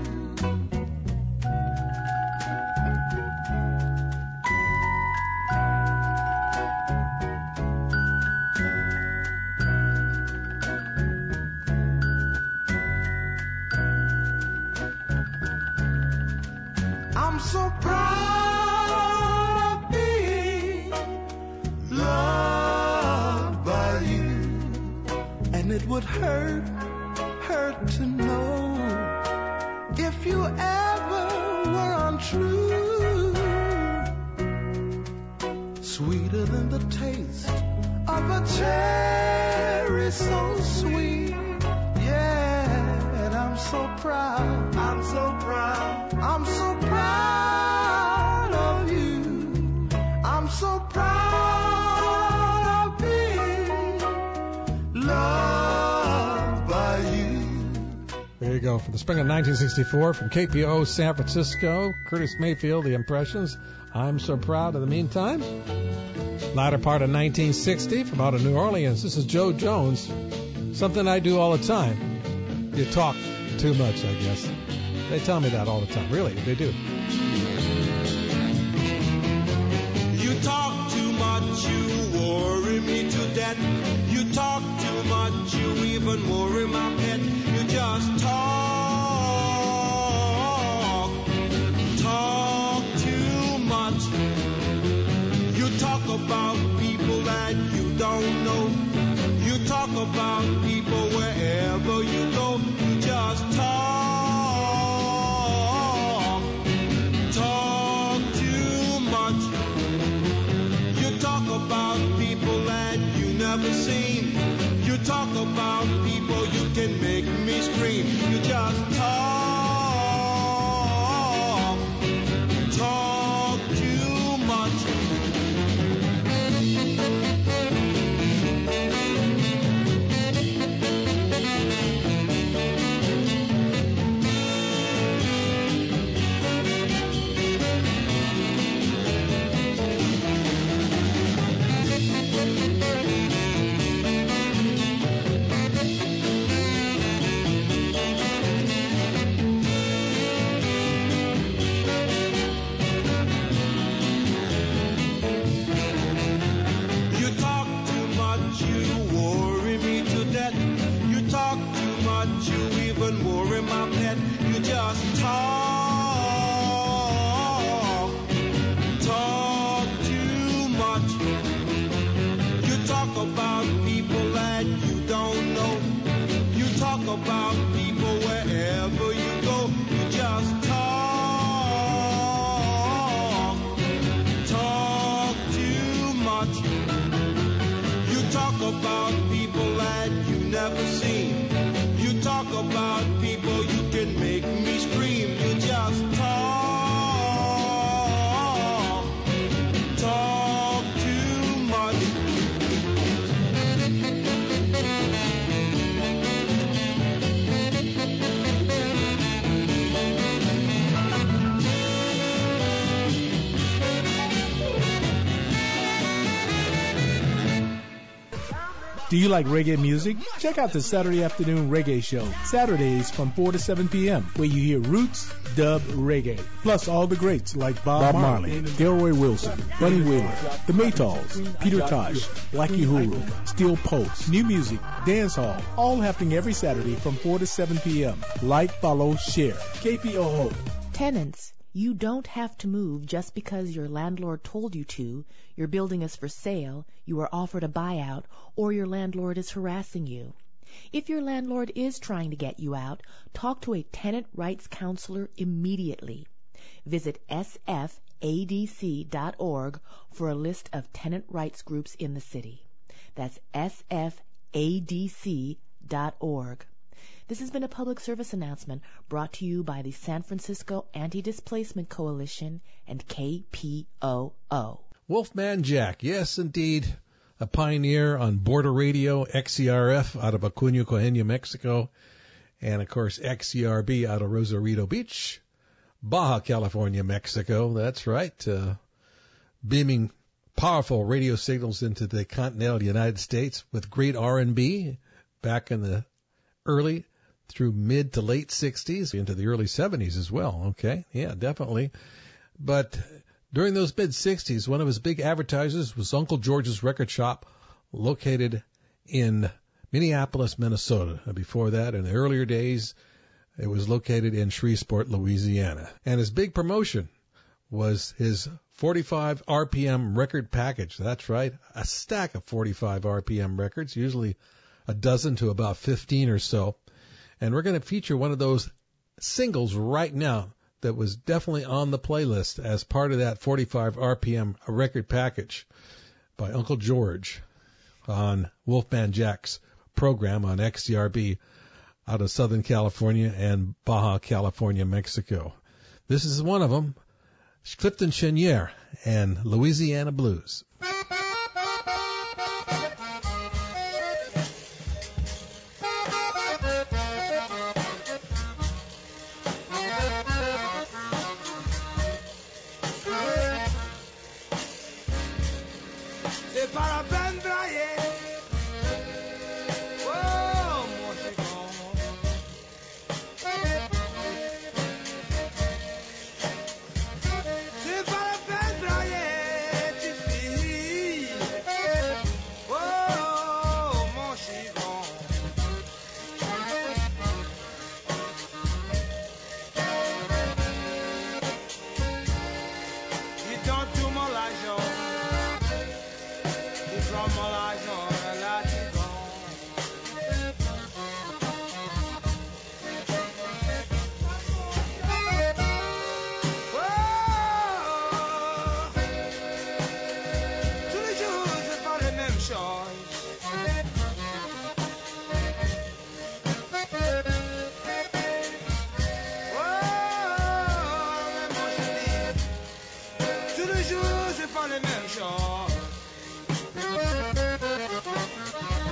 I'm so proud of being loved by you. And it would hurt, hurt to know if you ever were untrue. Sweeter than the taste of a cherry, so sweet. Yeah, and I'm so proud. I'm so proud. I'm so proud of you. I'm so proud of being loved by you. There you go. From the spring of nineteen sixty-four, from K P O San Francisco, Curtis Mayfield, The Impressions. I'm So Proud. In the meantime, latter part of nineteen sixty, from out of New Orleans, this is Joe Jones. Something I do all the time. You talk too much, I guess. They tell me that all the time. Really, they do. You talk too much, you worry me to death. You talk too much, you even worry my pet. You just talk, talk too much. You talk about people that you don't know. You talk about people wherever you go. You just talk, talk too much. You talk about people that you never seen. You talk about people you can make me scream. You just talk, talk too much. about people that you've never seen. You talk about people, you can make me scream. You just talk, talk too much. Do you like reggae music? Check out the Saturday Afternoon Reggae Show, Saturdays from four to seven p.m., where you hear roots, dub, reggae, plus all the greats like Bob, Bob Marley, Delroy Wilson, Bunny Wheeler, The Maytals, Peter Tosh, Blackie Huru, Steel Pulse, new music, dance hall, all happening every Saturday from four to seven p.m. Like, follow, share. K P O O. Tenants, you don't have to move just because your landlord told you to, your building is for sale, you are offered a buyout, or your landlord is harassing you. If your landlord is trying to get you out, talk to a tenant rights counselor immediately. Visit S F A D C dot org for a list of tenant rights groups in the city. That's S F A D C dot org. This has been a public service announcement brought to you by the San Francisco Anti-Displacement Coalition and K P O O. Wolfman Jack, yes, indeed, a pioneer on border radio, X C R F out of Acuña, Coahuila, Mexico, and, of course, X C R B out of Rosarito Beach, Baja California, Mexico. That's right, uh, beaming powerful radio signals into the continental United States with great R and B back in the early through mid to late sixties, into the early seventies as well, okay? Yeah, definitely. But during those mid-sixties, one of his big advertisers was Uncle George's Record Shop, located in Minneapolis, Minnesota. Before that, in the earlier days, it was located in Shreveport, Louisiana. And his big promotion was his forty-five R P M record package. That's right, a stack of forty-five R P M records, usually a dozen to about fifteen or so. And we're going to feature one of those singles right now that was definitely on the playlist as part of that forty-five R P M record package by Uncle George on Wolfman Jack's program on X C R B out of Southern California and Baja California, Mexico. This is one of them, Clifton Chenier and Louisiana Blues. Tous les jours, c'est pas les mêmes choses.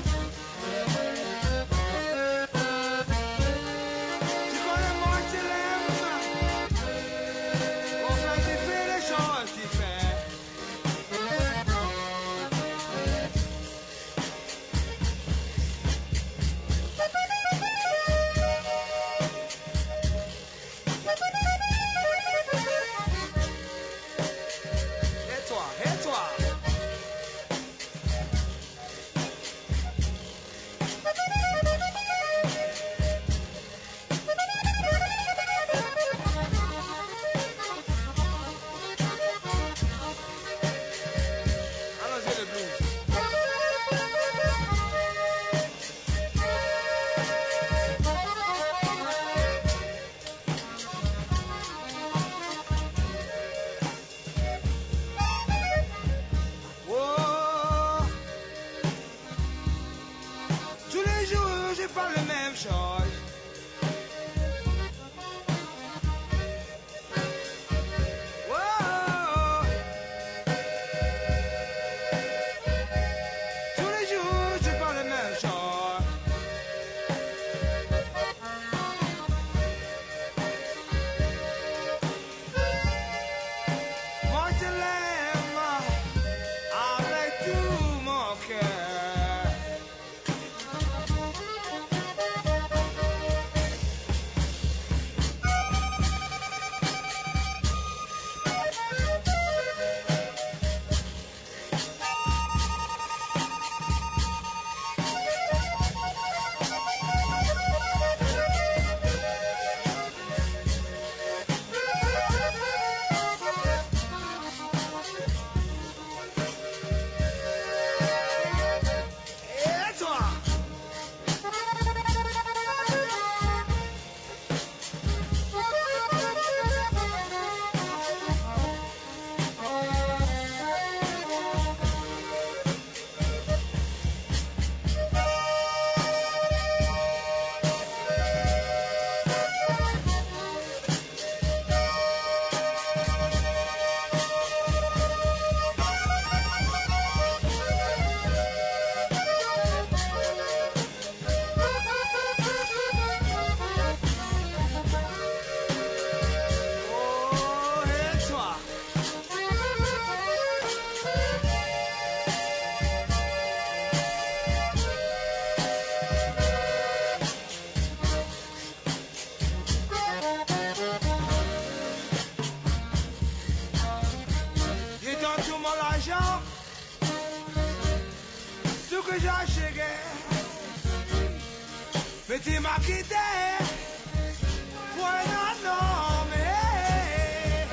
pas les mêmes choses. Oh, tous les jours, c'est pas les mêmes choses. Moi, je l'aime avec tout mon cœur. Et toi? Oh, et toi? J'ai dans tout mon argent, ce que j'ai acheté, mais tu m'as quitté pour un autre homme. eh.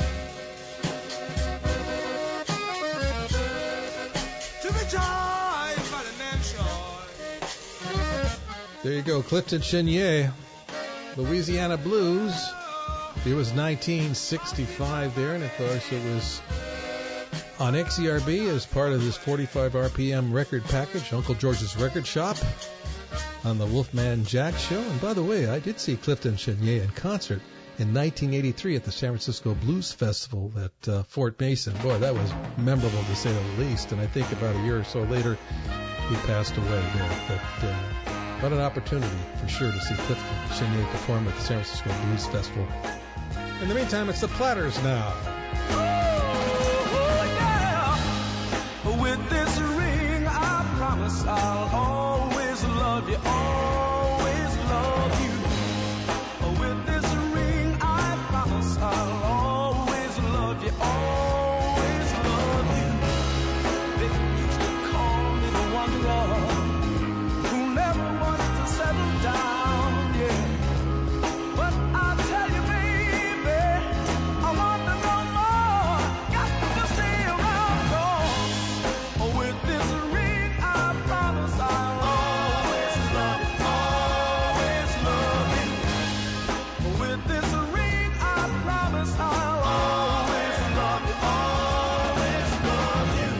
Tu me joins pas les mêmes choses. There you go, Clifton Chenier, Louisiana Blues. It was nineteen sixty-five there, and of course it was on X E R B as part of this forty-five R P M record package, Uncle George's Record Shop, on the Wolfman Jack Show. And by the way, I did see Clifton Chenier in concert in nineteen eighty-three at the San Francisco Blues Festival at uh, Fort Mason. Boy, that was memorable to say the least. And I think about a year or so later, he passed away there. But uh, what an opportunity for sure to see Clifton Chenier perform at the San Francisco Blues Festival. In the meantime, it's the Platters now. With this ring, I promise I'll always love you, always love you. With this ring, I promise I'll always love you, always love you. They used to call me the wanderer who never wanted to settle down, yeah. But I tell you, baby, I want to know more. Got to stay around, 'cause with this ring, I promise I'll always love you, always love you. With this ring, I promise I'll always love you, always love you.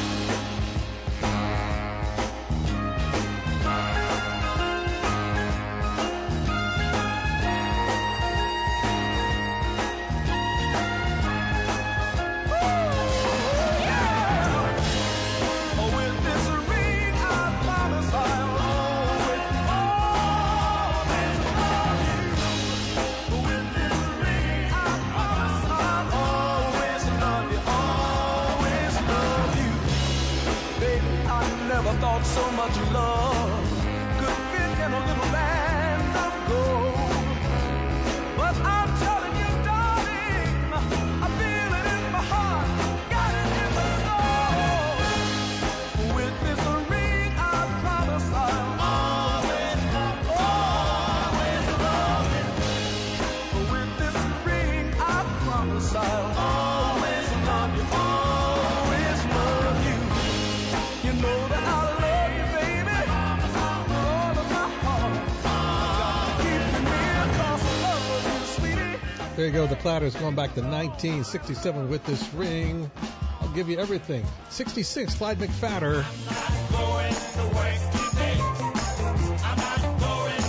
With this ring, I promise I'll always, always love you. With this ring, I promise I'll always love you, always love you. Baby, I never thought so much love could fit in a little land of gold. But I'm telling you, darling, I feel it in my heart, got it in my soul. With this ring, I promise I'll always love, always love you. With this ring, I promise I'll always love you, always love you. You know that I love you, baby, with all of my heart. Got to keep you near, 'cause I love you, sweetie. There you go, the Platters going back to nineteen sixty-seven with this ring. I'll give you everything. sixty-six, Clyde McPhatter. Going to work today. I'm not going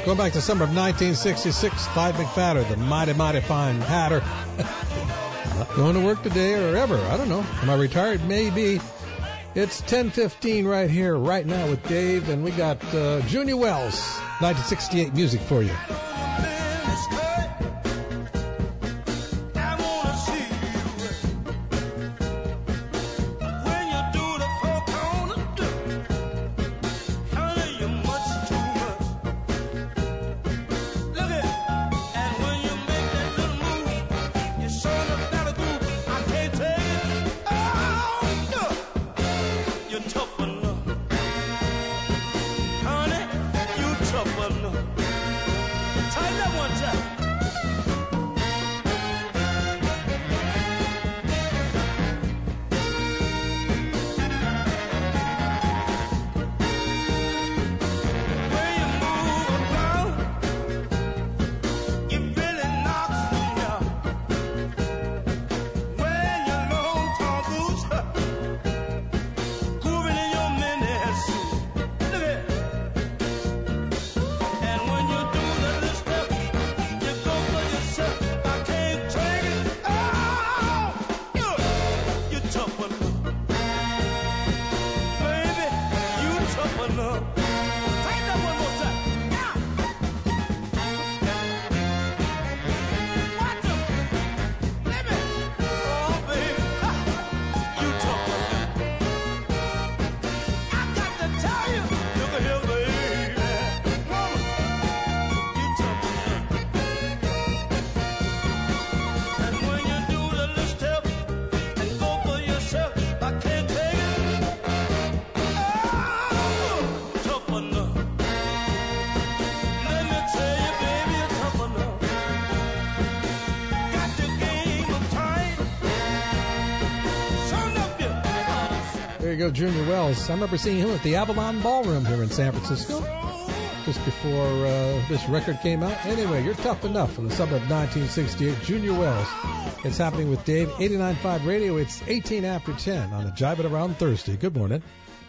Going back to summer of nineteen sixty-six, Clyde McFadder, the mighty, mighty fine hatter. Not going to work today or ever. I don't know. Am I retired? Maybe. It's ten fifteen right here, right now with Dave, and we got uh, Junior Wells, nineteen sixty-eight music for you. There you go, Junior Wells. I remember seeing him at the Avalon Ballroom here in San Francisco just before uh, this record came out. Anyway, you're tough enough from the summer of nineteen sixty-eight. Junior Wells. It's happening with Dave, eighty-nine point five Radio. It's eighteen after ten on the Jive It Around Thursday. Good morning.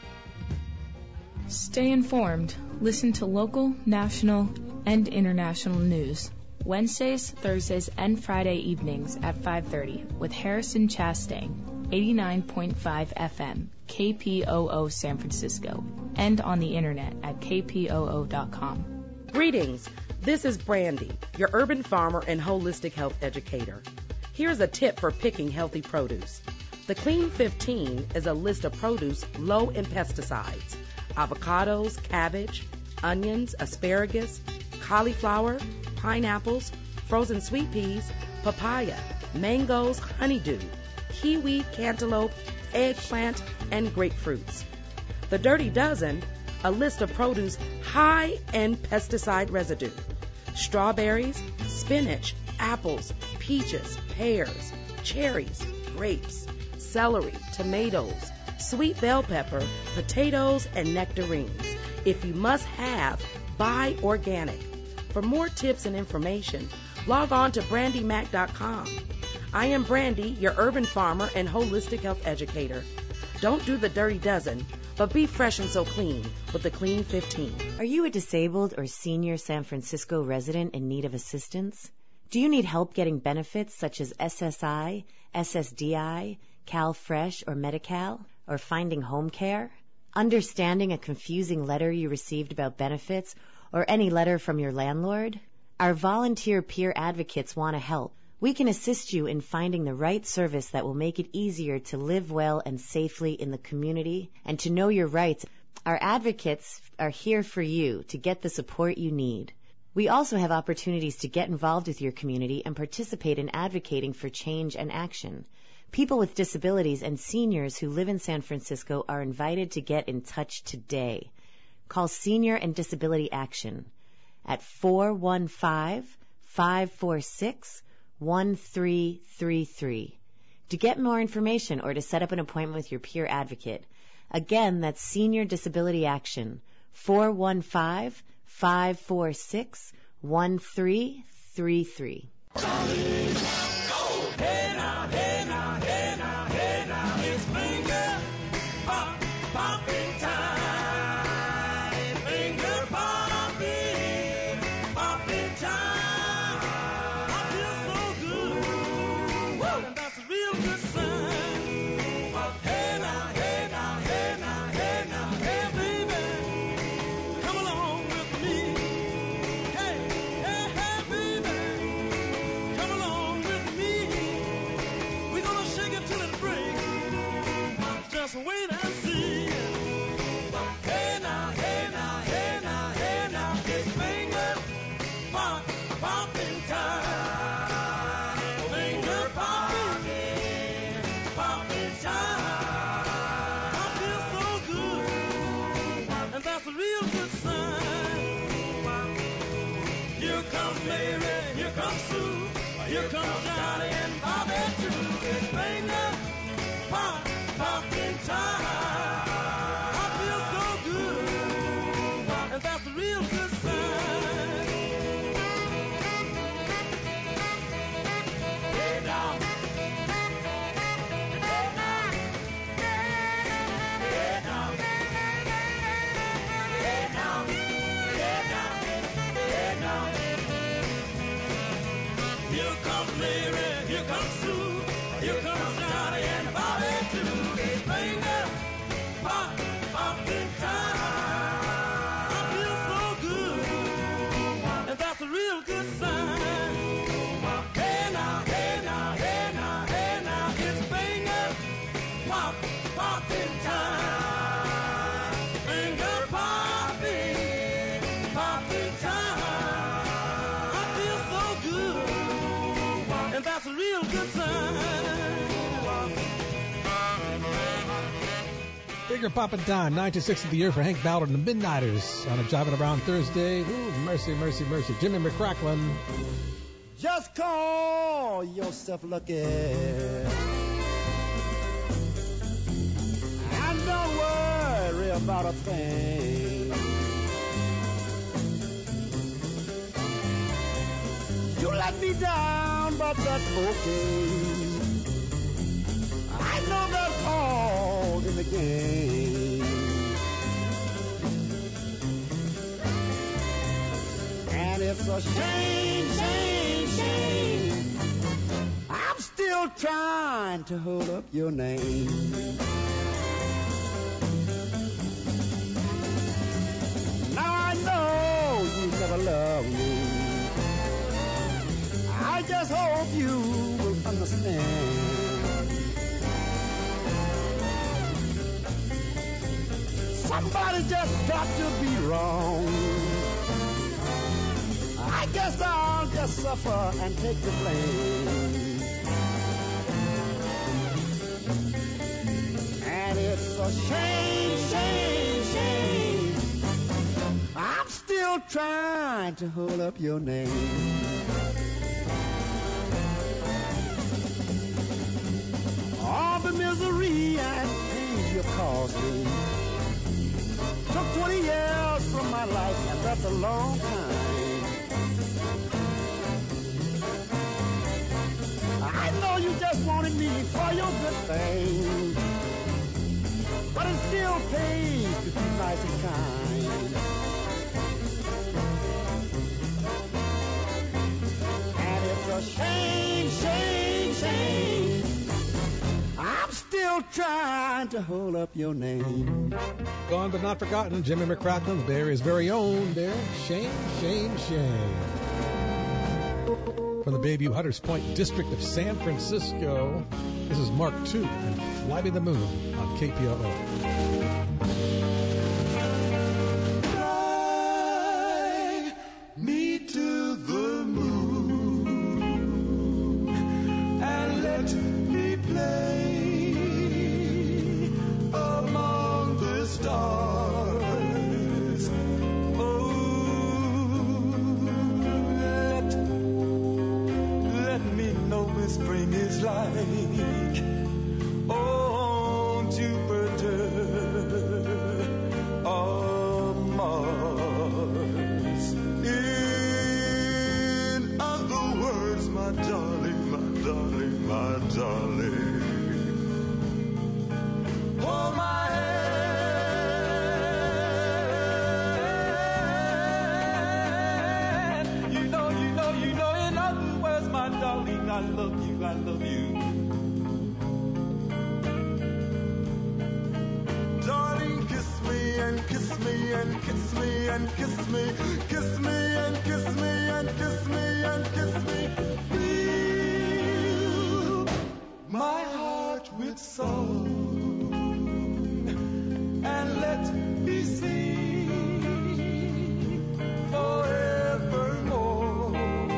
Stay informed. Listen to local, national, and international news. Wednesdays, Thursdays, and Friday evenings at five thirty with Harrison Chastain, eighty-nine point five F M, K P O O San Francisco, and on the internet at K P O O dot com. Greetings. This is Brandy, your urban farmer and holistic health educator. Here's a tip for picking healthy produce. The Clean fifteen is a list of produce low in pesticides: avocados, cabbage, onions, asparagus, cauliflower, pineapples, frozen sweet peas, papaya, mangoes, honeydew, kiwi, cantaloupe, eggplant, and grapefruits. The Dirty Dozen, a list of produce high in pesticide residue: strawberries, spinach, apples, peaches, pears, cherries, grapes, celery, tomatoes, sweet bell pepper, potatoes, and nectarines. If you must have, buy organic. For more tips and information, log on to brandy mac dot com. I am Brandy, your urban farmer and holistic health educator. Don't do the Dirty Dozen, but be fresh and so clean with the Clean fifteen. Are you a disabled or senior San Francisco resident in need of assistance? Do you need help getting benefits such as S S I, S S D I, CalFresh, or Medi-Cal, or finding home care? Understanding a confusing letter you received about benefits, or any letter from your landlord? Our volunteer peer advocates want to help. We can assist you in finding the right service that will make it easier to live well and safely in the community and to know your rights. Our advocates are here for you to get the support you need. We also have opportunities to get involved with your community and participate in advocating for change and action. People with disabilities and seniors who live in San Francisco are invited to get in touch today. Call Senior and Disability Action at four one five, five four six, one three three three to get more information or to set up an appointment with your peer advocate. Again, that's Senior Disability Action, four one five, five four six, one three three three. Hey now, hey now, hey now, hey now, it's finger pop, popping time. Finger popping, comes Mary, here comes Sue, here comes Johnny and Bobby too. It's finger pop, popping time. I feel so good, and that's a real good sign. Hey now. Hey now. Hey now. Hey now. Hey now. Hey now. Here comes Mary, here comes Sue, here comes Johnny and Bobby too. They finger pop, popping time. I feel so good, and that's a real good sign. Hey now, hey now, hey now, hey now, it's finger pop, popping time. Finger popping, popping time. I feel so good, and that's a real good sign. Finger popping time, nineteen sixty the year for Hank Ballard and the Midnighters on a Jiving Around Thursday. Ooh, mercy, mercy, mercy. Jimmy McCracklin. Just call yourself lucky. And don't worry about a thing. You let me down, but that's okay. I know that's all in the game. And it's a shame, shame, shame. I'm still trying to hold up your name. Now I know you never loved me. I just hope you will understand. Somebody just got to be wrong. I guess I'll just suffer and take the blame. And it's a shame, shame, shame. I'm still trying to hold up your name. All the misery and pain you caused me took twenty years from my life, and that's a long time. I know you just wanted me for your good thing, but it still pays to be nice and kind. And it's a shame, shame, shame. I'm still trying to hold up your name. Gone but not forgotten, Jimmy McCracklin, the Bay Area's very own there. Shame, shame, shame. From the Bayview Hunters Point District of San Francisco, this is Mark two and Fly Me the Moon on K P O O. Fly me to the moon and let me play among the stars. Oh, let, let me know what spring is like on Jupiter or Mars. In other words, my darling, my darling, my darling, hold my hand. You know, you know, you know, in other words, my darling, I love you, I love you. Darling, kiss me and kiss me and kiss me and kiss me, kiss me and kiss me and kiss me and kiss me. Fill my heart with song and let me sing forevermore.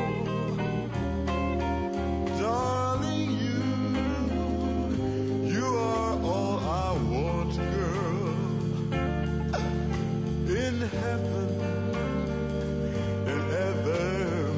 Darling, you, you are all I want, girl, in heaven and ever.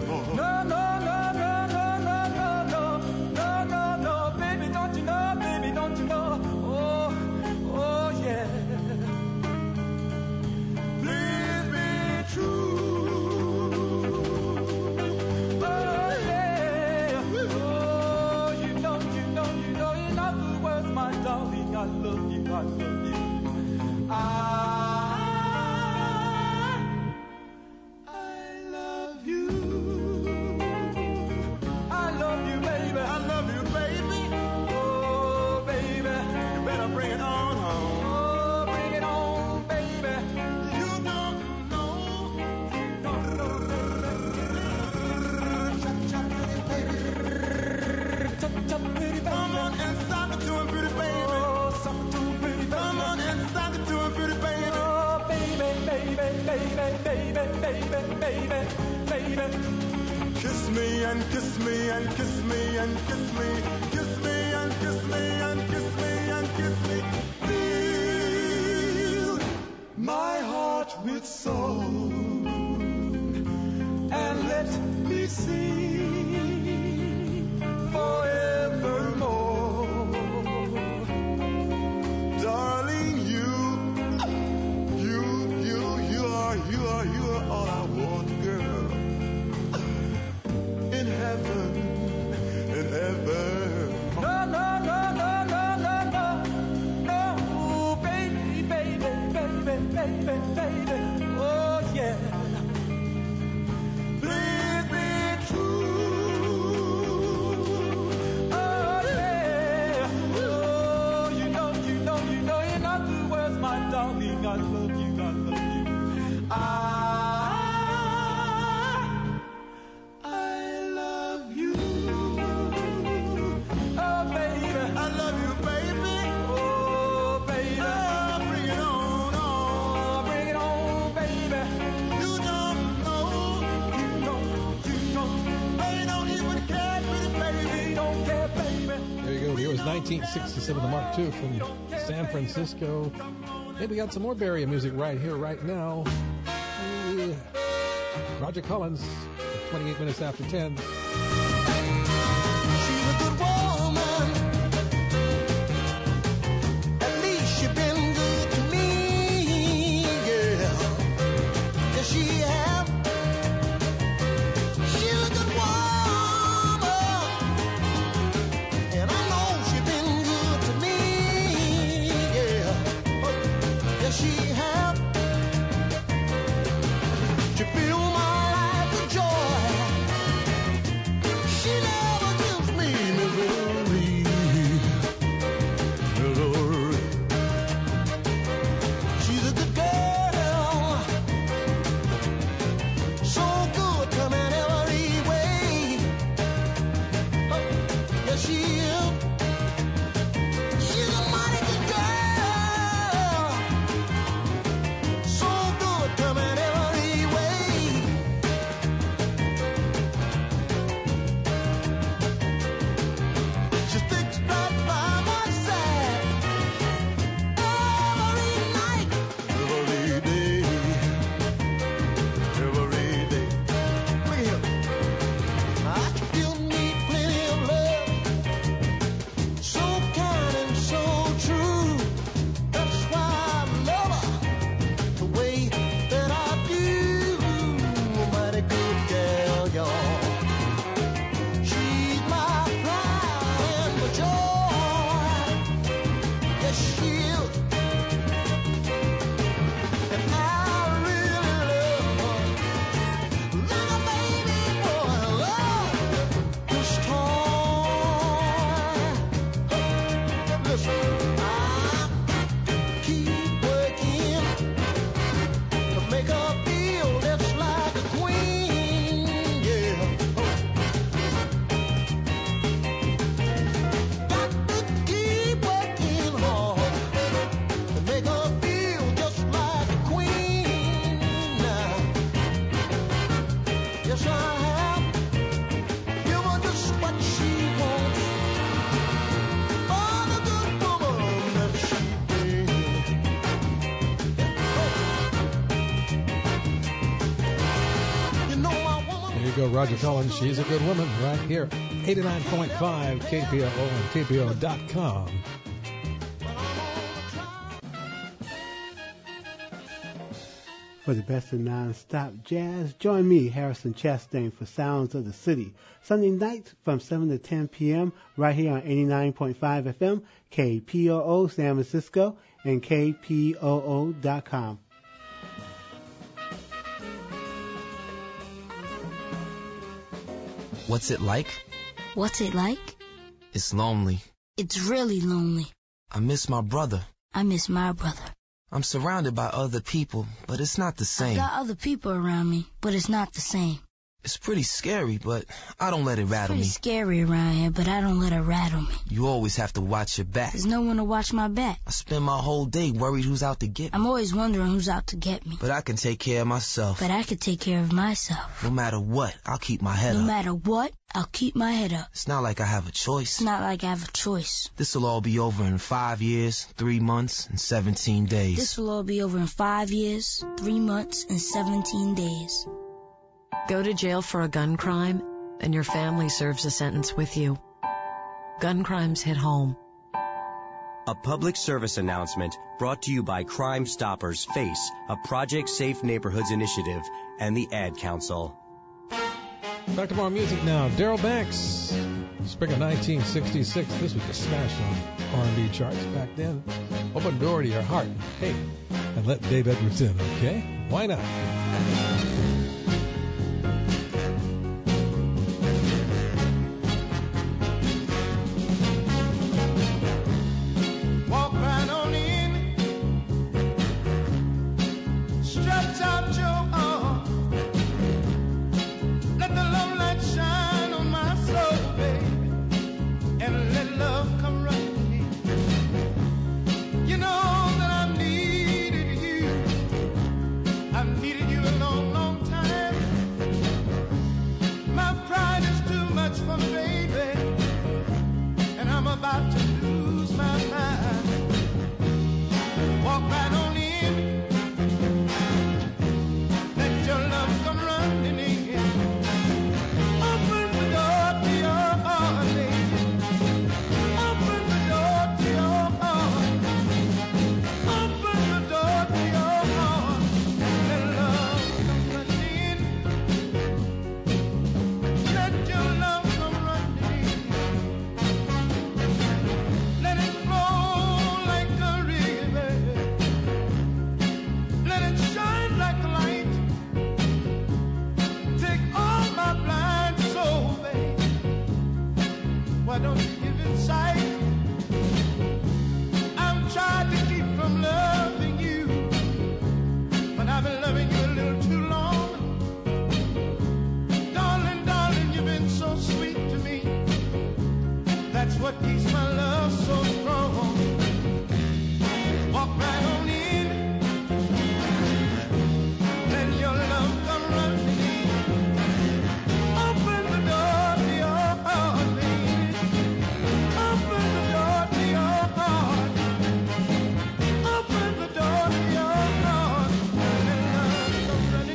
and kiss me and kiss me and kiss me, kiss me and kiss me and kiss me and kiss me. Fill my heart with song and let me sing forevermore. Darling, you, you, you, you are, you are, you are all I want, girl. In heaven, in heaven. No, no, no, no, no, no, no, no, baby, baby, baby, baby, baby, oh yeah. Please be true, oh yeah. Oh, you know, you know, you know, you're not the worst, my darling. I love you, I love you. I. nineteen sixty-seven, the Mark two from San Francisco. Hey, we got some more Bay Area music right here, right now. Ooh. Roger Collins, twenty-eight minutes after ten. She's a good woman. At least she's been good to me, yeah. Yes, she have. She's a good woman, and I know she's been good to me, yeah. Yes, she have. She filled my life with joy. She never gives me misery. Misery. She's a good girl, so good to me in every way. Yes, she is. She's a mighty good girl, so good to me in every way. She sticks right by my side every night, every day, every day. Look at here. I still need plenty of love, so kind and so true. That's why I love her the way that I do. Mighty good girl, y'all. She's my pride and my joy. Yes, she is. And I really love her like a baby boy loves his toy. Listen, I keep working to make her feel just like a queen, yeah. Got to keep working hard to make her feel just like a queen now. Yes, I have. Give her just what she wants. Oh, the good woman that she is. You know my woman. There you go, Roger Collins. She's a good woman right here. eighty-nine point five K P O O and K P O O dot com. For the best of non-stop jazz, join me, Harrison Chastain, for Sounds of the City. Sunday nights from seven to ten p.m. right here on eighty-nine point five F M, K P O O San Francisco, and K P O O dot com. What's it like? What's it like? It's lonely. It's really lonely. I miss my brother. I miss my brother. I'm surrounded by other people, but it's not the I same. got other people around me, but it's not the same. It's pretty scary, but I don't let it rattle Pretty me. scary around here, but I don't let it rattle me. You always have to watch your back. There's no one to watch my back. I spend my whole day worried who's out to get me. I'm always wondering who's out to get me. But I can take care of myself. But I could take care of myself. No matter what, I'll keep my head No up. matter what, I'll keep my head up. It's not like I have a choice. It's not like I have a choice. This'll all be over in five years, three months, and seventeen days. This will all be over in five years, three months, and seventeen days. Go to jail for a gun crime, and your family serves a sentence with you. Gun crimes hit home. A public service announcement brought to you by Crime Stoppers FACE, a Project Safe Neighborhoods initiative, and the Ad Council. Back to more music now. Daryl Banks, spring of nineteen sixty-six. This was a smash on R and B charts back then. Open the door to your heart. Hey, and let Dave Edwards in, okay? Why not? Walk right on in, stretch out your arm, let the love light shine on my soul, baby, and let love come right to me. You know that I needed you, I've needed you a long, long time. My pride is too much for me, baby, and I'm about to lose my mind. Walk right on in, let your love come running in. Open the door to your heart, baby. Open the door to your heart. Open the door to your heart. Let love come running in. Let your love come running in. Let it flow like a river. Let it shine like a light. Take all my blind soul, babe. Why don't you give it sight? I've tried to keep from loving you, but I've been loving you a little too long. Darling, darling, you've been so sweet to me. That's what keeps my love so strong. Walk right on in, let your love come running in. Open the door to your heart, baby. Open the door to your heart. Open the door to your heart. Let love come running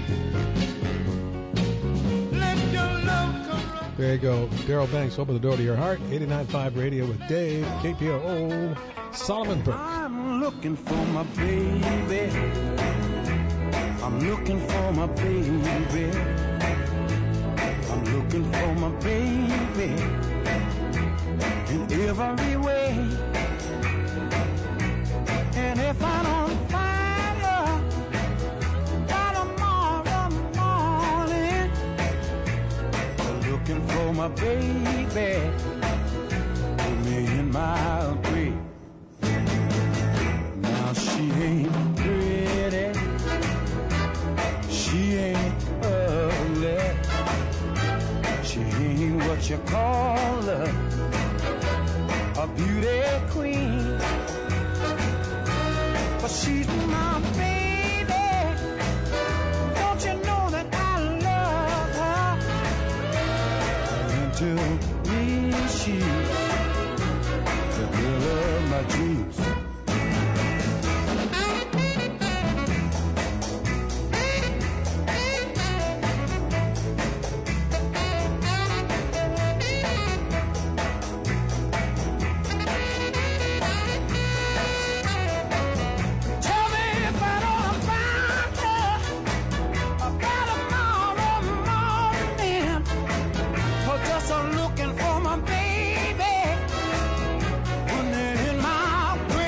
in. Let your love come running in. There you go. Daryl Banks, Open the Door to Your Heart. eighty-nine point five Radio with Dave, K P O O, Solomon Burke. I'm looking for my baby. I'm looking for my baby. I'm looking for my baby in every way. And if I don't find her by tomorrow morning, I'm looking for my baby a million miles away. Now she ain't pretty, she ain't ugly, she ain't what you call her a beauty queen, but she's my baby. Don't you know that I love her? And to me she's the girl of my dreams. Tell me if I don't find her by tomorrow morning, for just a looking for my baby, putting it in my way.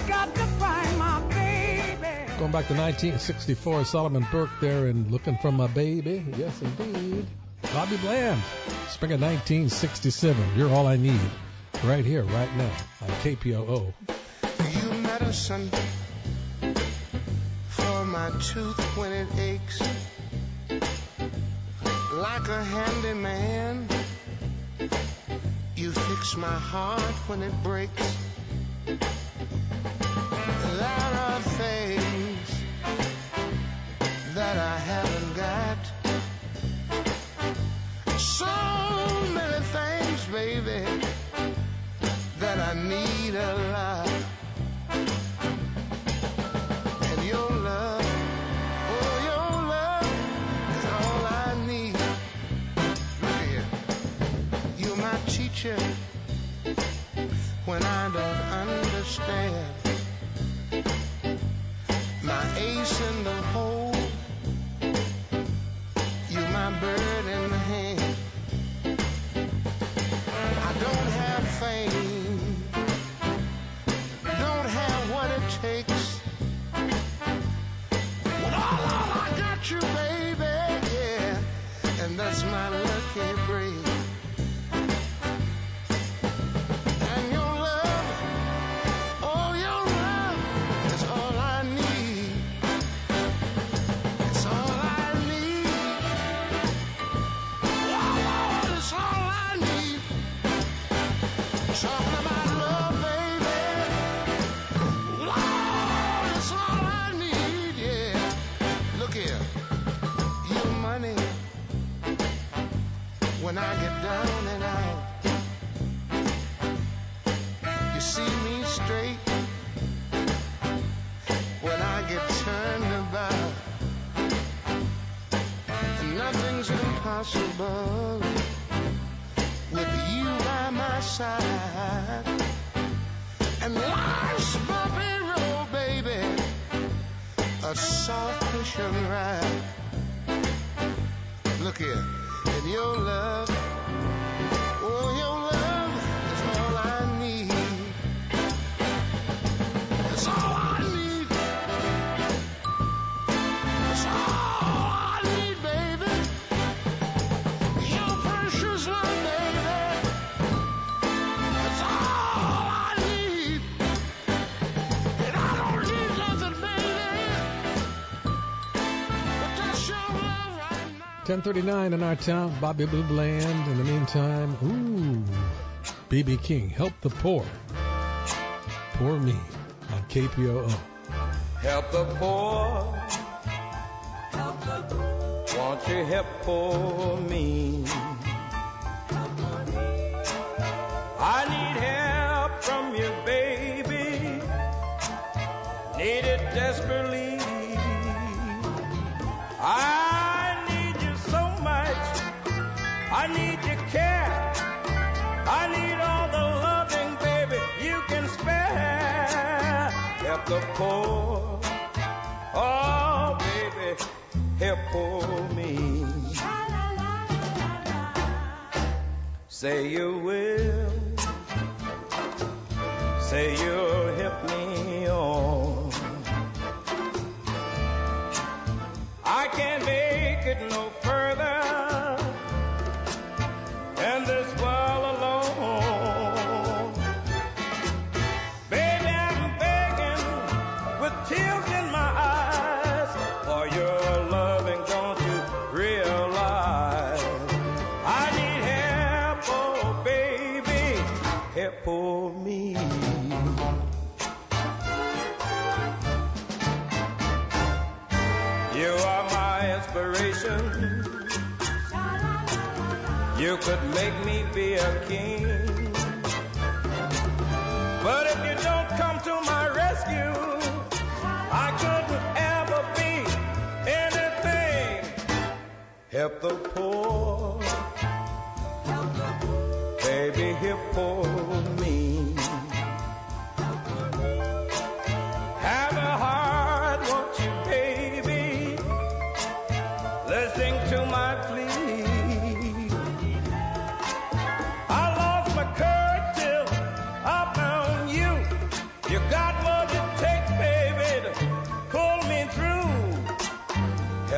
got to find my baby. Going back to nineteen sixty-four, Solomon Burke there and Looking for My Baby. Yes, indeed. Bobby Bland, spring of nineteen sixty-seven. You're All I Need. Right here, right now, on K P O O. You medicine for my tooth when it aches, like a handyman. You fix my heart when it breaks. There are things that I haven't got. So many things, baby, that I need a lot. And your love, oh, your love is all I need. Look here, you're my teacher when I don't understand. My ace in the hole, you're my bird in the hand. I don't have fame, don't have what it takes, but all, all I got you, baby, yeah, and that's my lucky break. And your love, oh, your love is all I need. It's all I need. Oh, it's all I need. Talking about love, baby. Lord, it's all I need, yeah. Look here, your money when I get down and out. You see me straight when I get turned about. And nothing's impossible with you by my side. And life's bumpy road, baby, a soft cushion ride. Look here, and your love, oh, your love is all I need. It's all I need. It's all I need, baby. Your precious love, baby. It's all I need. And I don't need nothing, baby, but that's your love right now. ten thirty-nine in our town, Bobby Blue Bland. In the meantime, ooh, B B King, Help the Poor. Poor Me on K P O O. Help the poor. Won't you help poor me? I need help from you, baby. Need it desperately. I need you so much. I need your care. I need all the loving, baby, you can spare. Help the poor. Oh, baby, help poor me. Say you will. Say you'll help me on. I can't make it no further in this world alone. Baby, I'm begging with tears in my eyes for your loving, don't you realize? I need help, oh baby, help for me. You are my inspiration. You could make me be a king. But if you don't come to my rescue, I couldn't ever be anything. Help the poor. Baby, help poor me. Have a heart, won't you, baby? Listening to my plea. I lost my courage till I found you. You got what you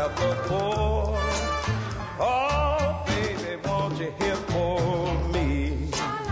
help the poor. Oh, baby, won't you hear for me?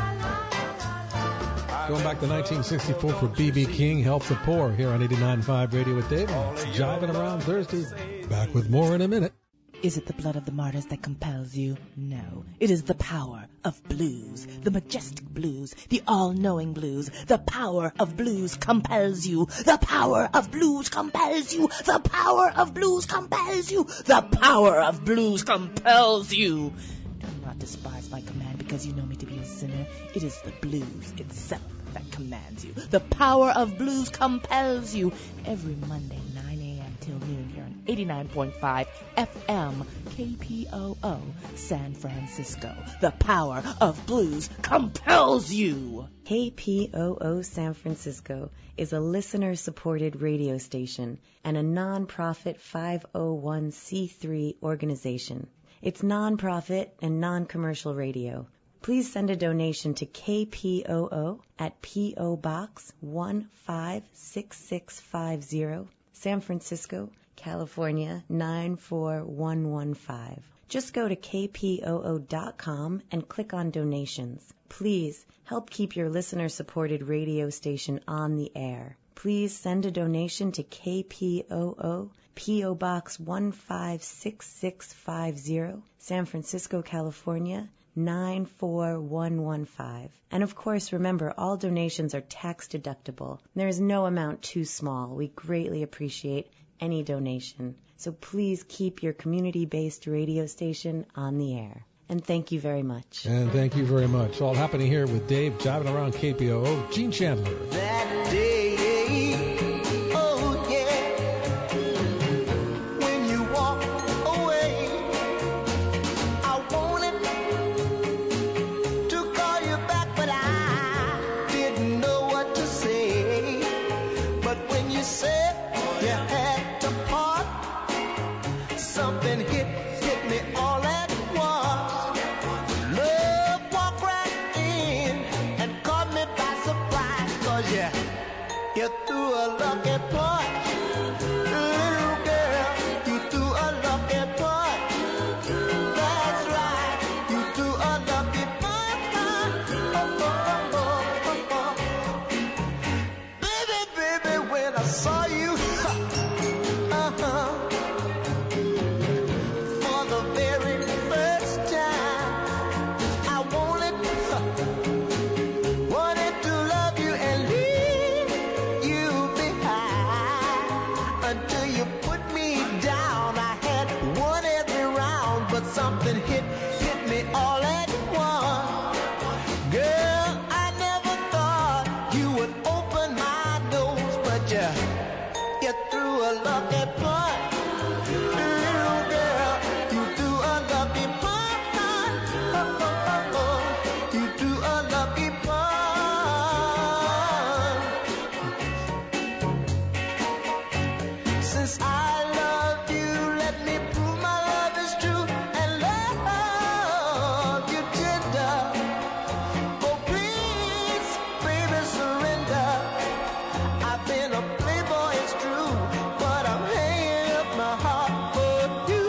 Going back to nineteen sixty-four for B B King, Help the Poor, here on eighty-nine point five Radio with Dave. It's Jiving Around Thursday. Back with more in a minute. Is it the blood of the martyrs that compels you? No. It is the power of blues, the majestic blues, the all-knowing blues. The power of blues compels you. The power of blues compels you. The power of blues compels you. The power of blues compels you. Do not despise my command because you know me to be a sinner. It is the blues itself that commands you. The power of blues compels you. Every Monday, nine a.m. till noon here on eighty-nine point five F M K P O O San Francisco. The power of blues compels you. K P O O San Francisco is a listener-supported radio station and a non-profit five oh one c three organization. It's non-profit and non-commercial radio. Please send a donation to K P O O at P O Box one five six six five zero, San Francisco, California nine four one one five. Just go to K P O O dot com and click on donations. Please help keep your listener-supported radio station on the air. Please send a donation to K P O O, P O Box one five six six five zero, San Francisco, California nine four one one five. And of course, remember, all donations are tax deductible. There is no amount too small. We greatly appreciate any donation. So please keep your community-based radio station on the air. And thank you very much. And thank you very much. All happening here with Dave, Jiving Around K P O O, Gene Chandler. That day, oh yeah, when you walk away, I wanted to call you back, but I didn't know what to say. But when you said you had to part, something hit, hit me all at once. Love walked right in and caught me by surprise, 'cause you, you threw a lucky punch. Little girl, you threw a lucky punch. That's right, you threw a lucky punch. Oh, oh, oh, oh, oh. Baby, baby, when I saw you, uh-huh, for the very first time, I wanted, wanted to love you and leave you behind until you put me down. I had won every round, but something hit, hit me all at once. Girl, I never thought you would open my doors, but you, you threw a lucky punch. Little girl, you threw a lucky punch. Oh, oh, oh, oh. You threw a lucky punch. Since I love you, let me prove my love is true and love you tender. Oh, please, baby, surrender. I've been a playboy, it's true, but I'm hanging up my heart for you.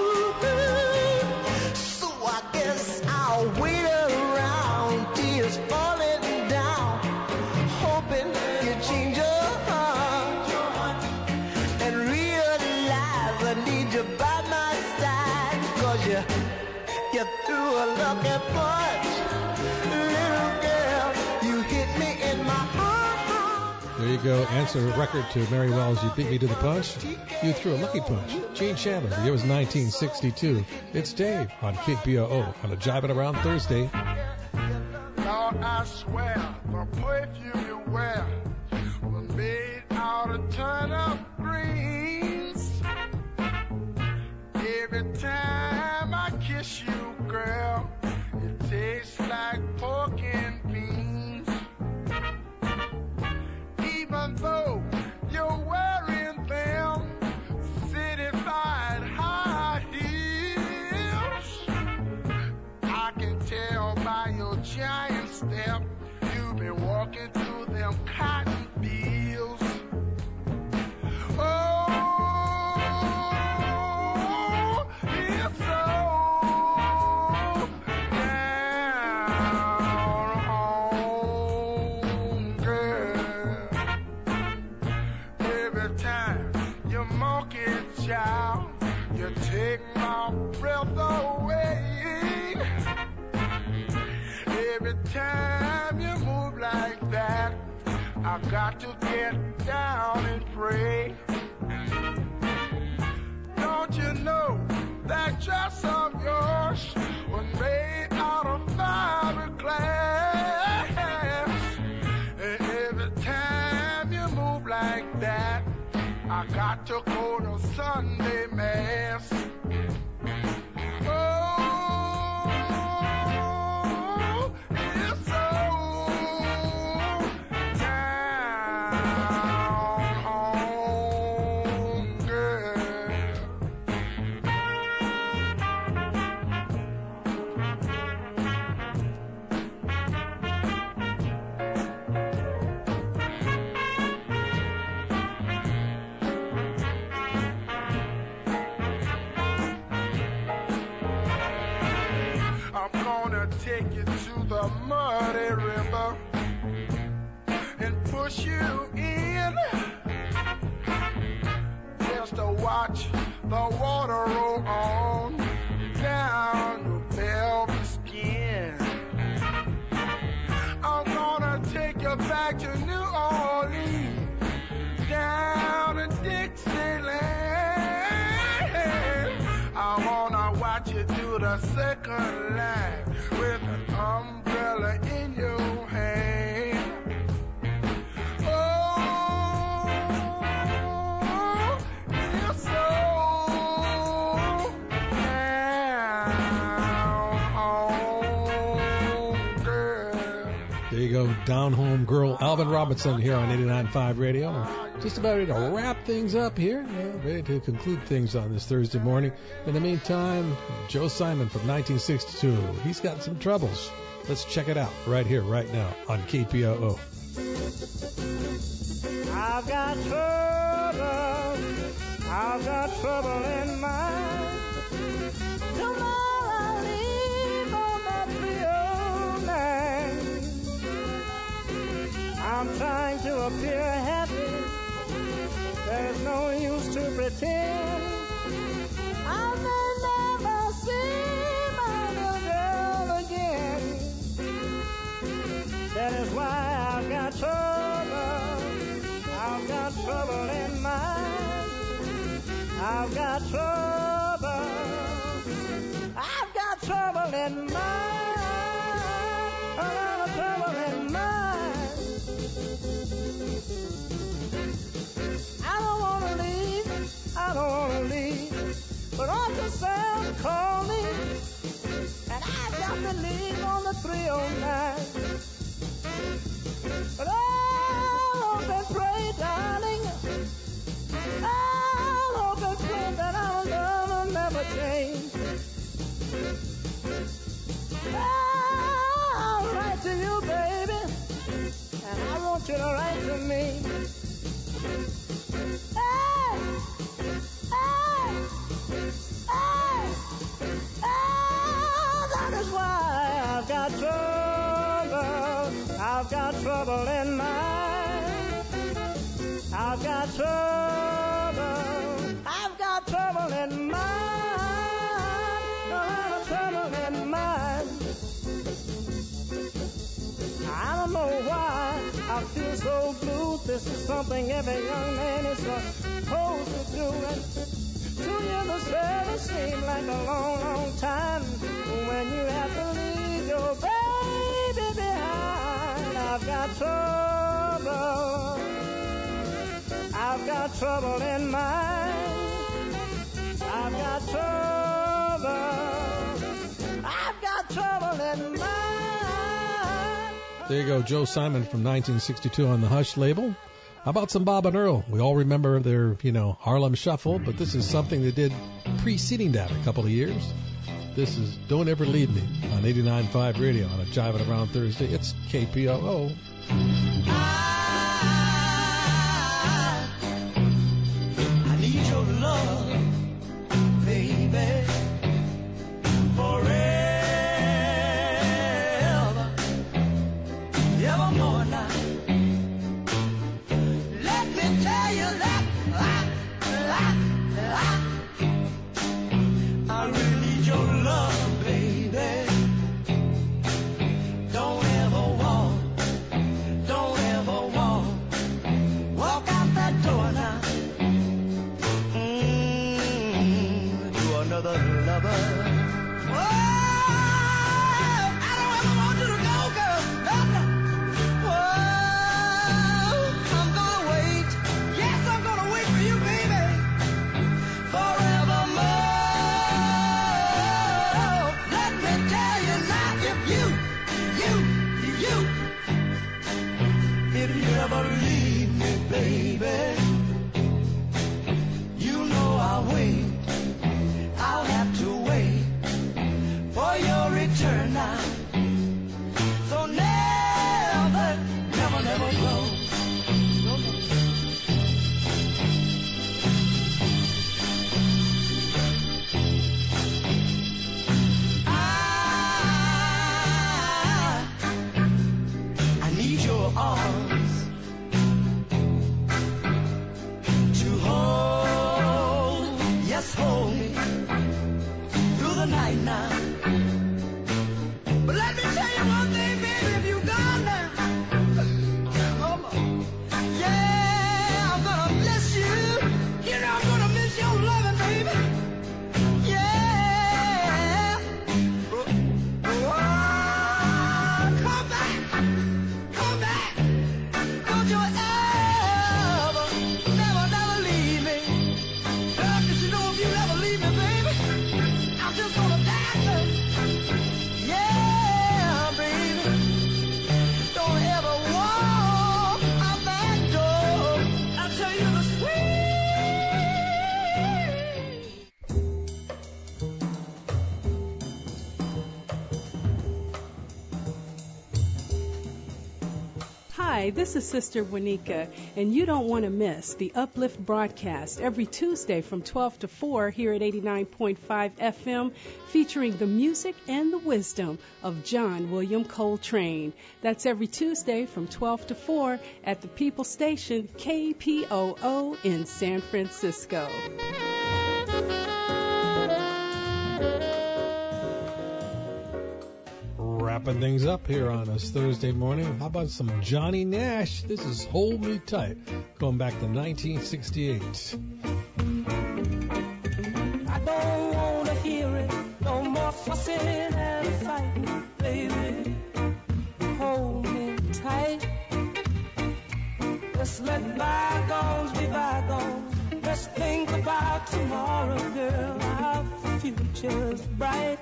So I guess I'll wait around, tears falling down, hoping you change your heart and realize I need you by my side, 'cause you, you threw a lucky punch. Little girl, you hit me in my heart. There you go. Answer record to Mary Wells, You Beat Me to the Punch. You threw a lucky punch. Gene Chandler. The year was nineteen sixty-two. It's Dave on K P O O on a Jiving Around Thursday. Lord, I swear, the perfume you wear was made out of turnip greens. Every time I kiss you, girl, it tastes like pork and beans. Even though you're wearing them city-side high heels, I can tell by your giant step you've been walking through them cotton child, you take my breath away. Every time you move like that, I got to get down and pray. Don't you know that dress of yours was made out of fiberglass? And every time you move like that, I got to go to Sunday Mass. Oh, it's so down on girl. I'm gonna take you to the muddy river and push you in just to watch the water roll on down your velvet skin. I'm gonna take you back to New Orleans, down to Dixieland. I wanna watch you do the second line with an umbrella in your hand. Oh, you're so down on girl. There you go, Down Home Girl, Alvin Robinson here on eighty-nine point five Radio. Just about ready to wrap things up here, yeah, ready to conclude things on this Thursday morning. In the meantime, Joe Simon from nineteen sixty-two, he's got some troubles. Let's check it out right here, right now on K P O O. I've got trouble, I've got trouble in mind. Tomorrow I'll leave on that three oh nine. I'm trying to appear happy, there's no use to pretend. I may never see my little girl again. That is why I've got trouble. I've got trouble in mind. I've got trouble. I've got trouble in mind. A lot of trouble in mind. I don't want to leave. I don't want to leave. But Uncle Sam called me, and I got to leave on the three oh nine. But oh, hope and pray, darling. Oh, hope and pray that our love will never change. I'll write to you, baby, and I want you to write to me. Hey, hey, hey, hey, that is why I've got trouble. I've got trouble in mind. I've got trouble. I've got trouble in mind. A lot of trouble in mind. I don't know why I feel so blue. This is something every young man is supposed to do. And two years of service seems like a long, long time when you have to leave your baby behind. I've got trouble. I've got trouble in mind. I've got trouble. I've got trouble in mind. There you go, Joe Simon from nineteen sixty-two on the Hush label. How about some Bob and Earl? We all remember their, you know, Harlem Shuffle, but this is something they did preceding that a couple of years. This is Don't Ever Leave Me on eighty-nine point five Radio on a Jiving Around Thursday. It's K P O O. I need your love, baby, forever, evermore now. Let me tell you that I, I, I Hi, this is Sister Wanika, and you don't want to miss the Uplift broadcast every Tuesday from twelve to four here at eighty-nine point five F M, featuring the music and the wisdom of John William Coltrane. That's every Tuesday from twelve to four at the People Station K P O O in San Francisco. Wrapping things up here on this Thursday morning. How about some Johnny Nash? This is Hold Me Tight, going back to nineteen sixty-eight. I don't want to hear it, no more fussing and fighting, baby. Hold me tight. Just let bygones be bygones. Let's think about tomorrow, girl. Our future's bright.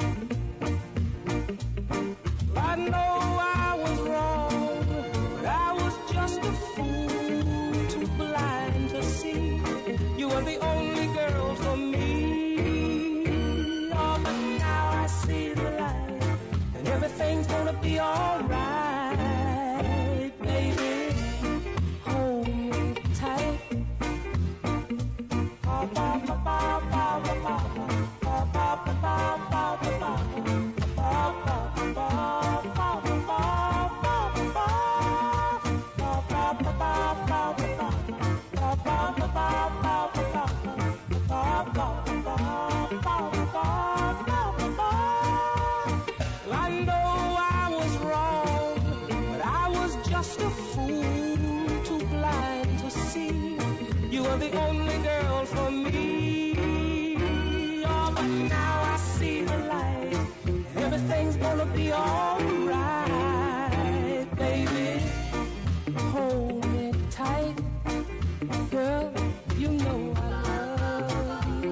I know I was wrong, but I was just a fool, too blind to see you were the only girl for me. Oh, but now I see the light, and everything's gonna be alright, baby. Hold me tight. Ba ba ba ba ba ba ba ba ba ba ba ba ba. The only girl for me. Oh, but now I see the light. Everything's gonna be alright, baby. Hold me tight, girl. You know I love you.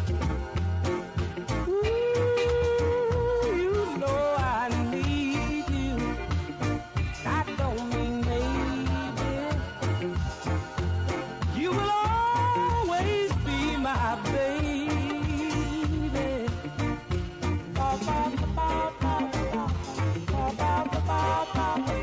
Ooh, you know I need you. I don't mean maybe. You will always be my baby. Ba ba ba ba ba ba ba ba ba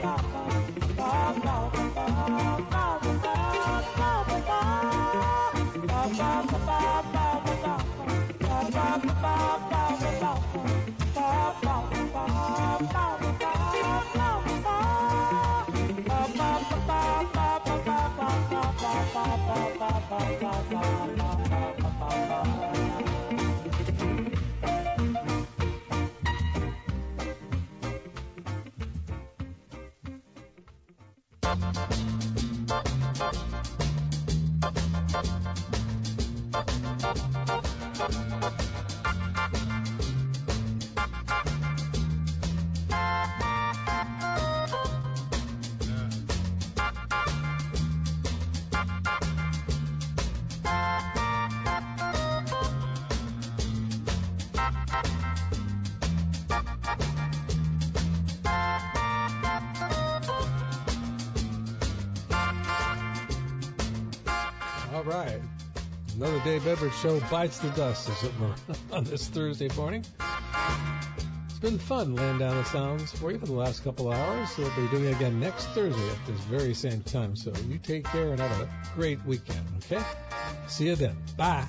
All right. Another Dave Edwards show bites the dust, as it were, on this Thursday morning. It's been fun laying down the sounds for you for the last couple hours. We'll be doing it again next Thursday at this very same time. So you take care and have a great weekend, okay? See you then. Bye.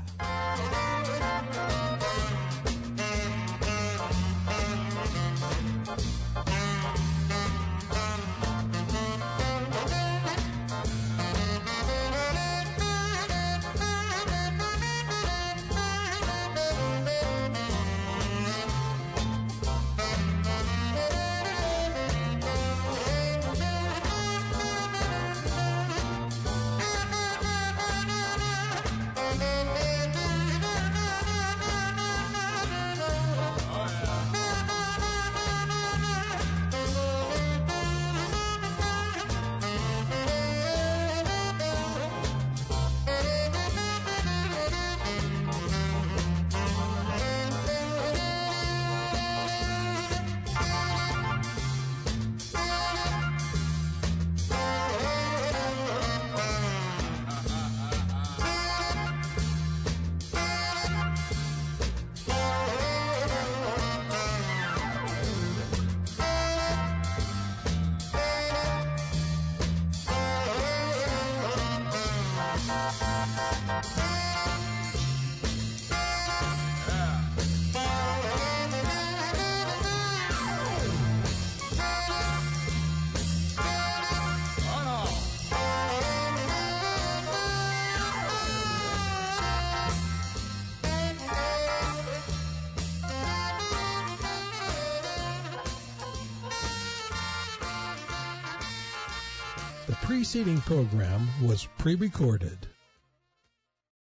preceding program was pre-recorded.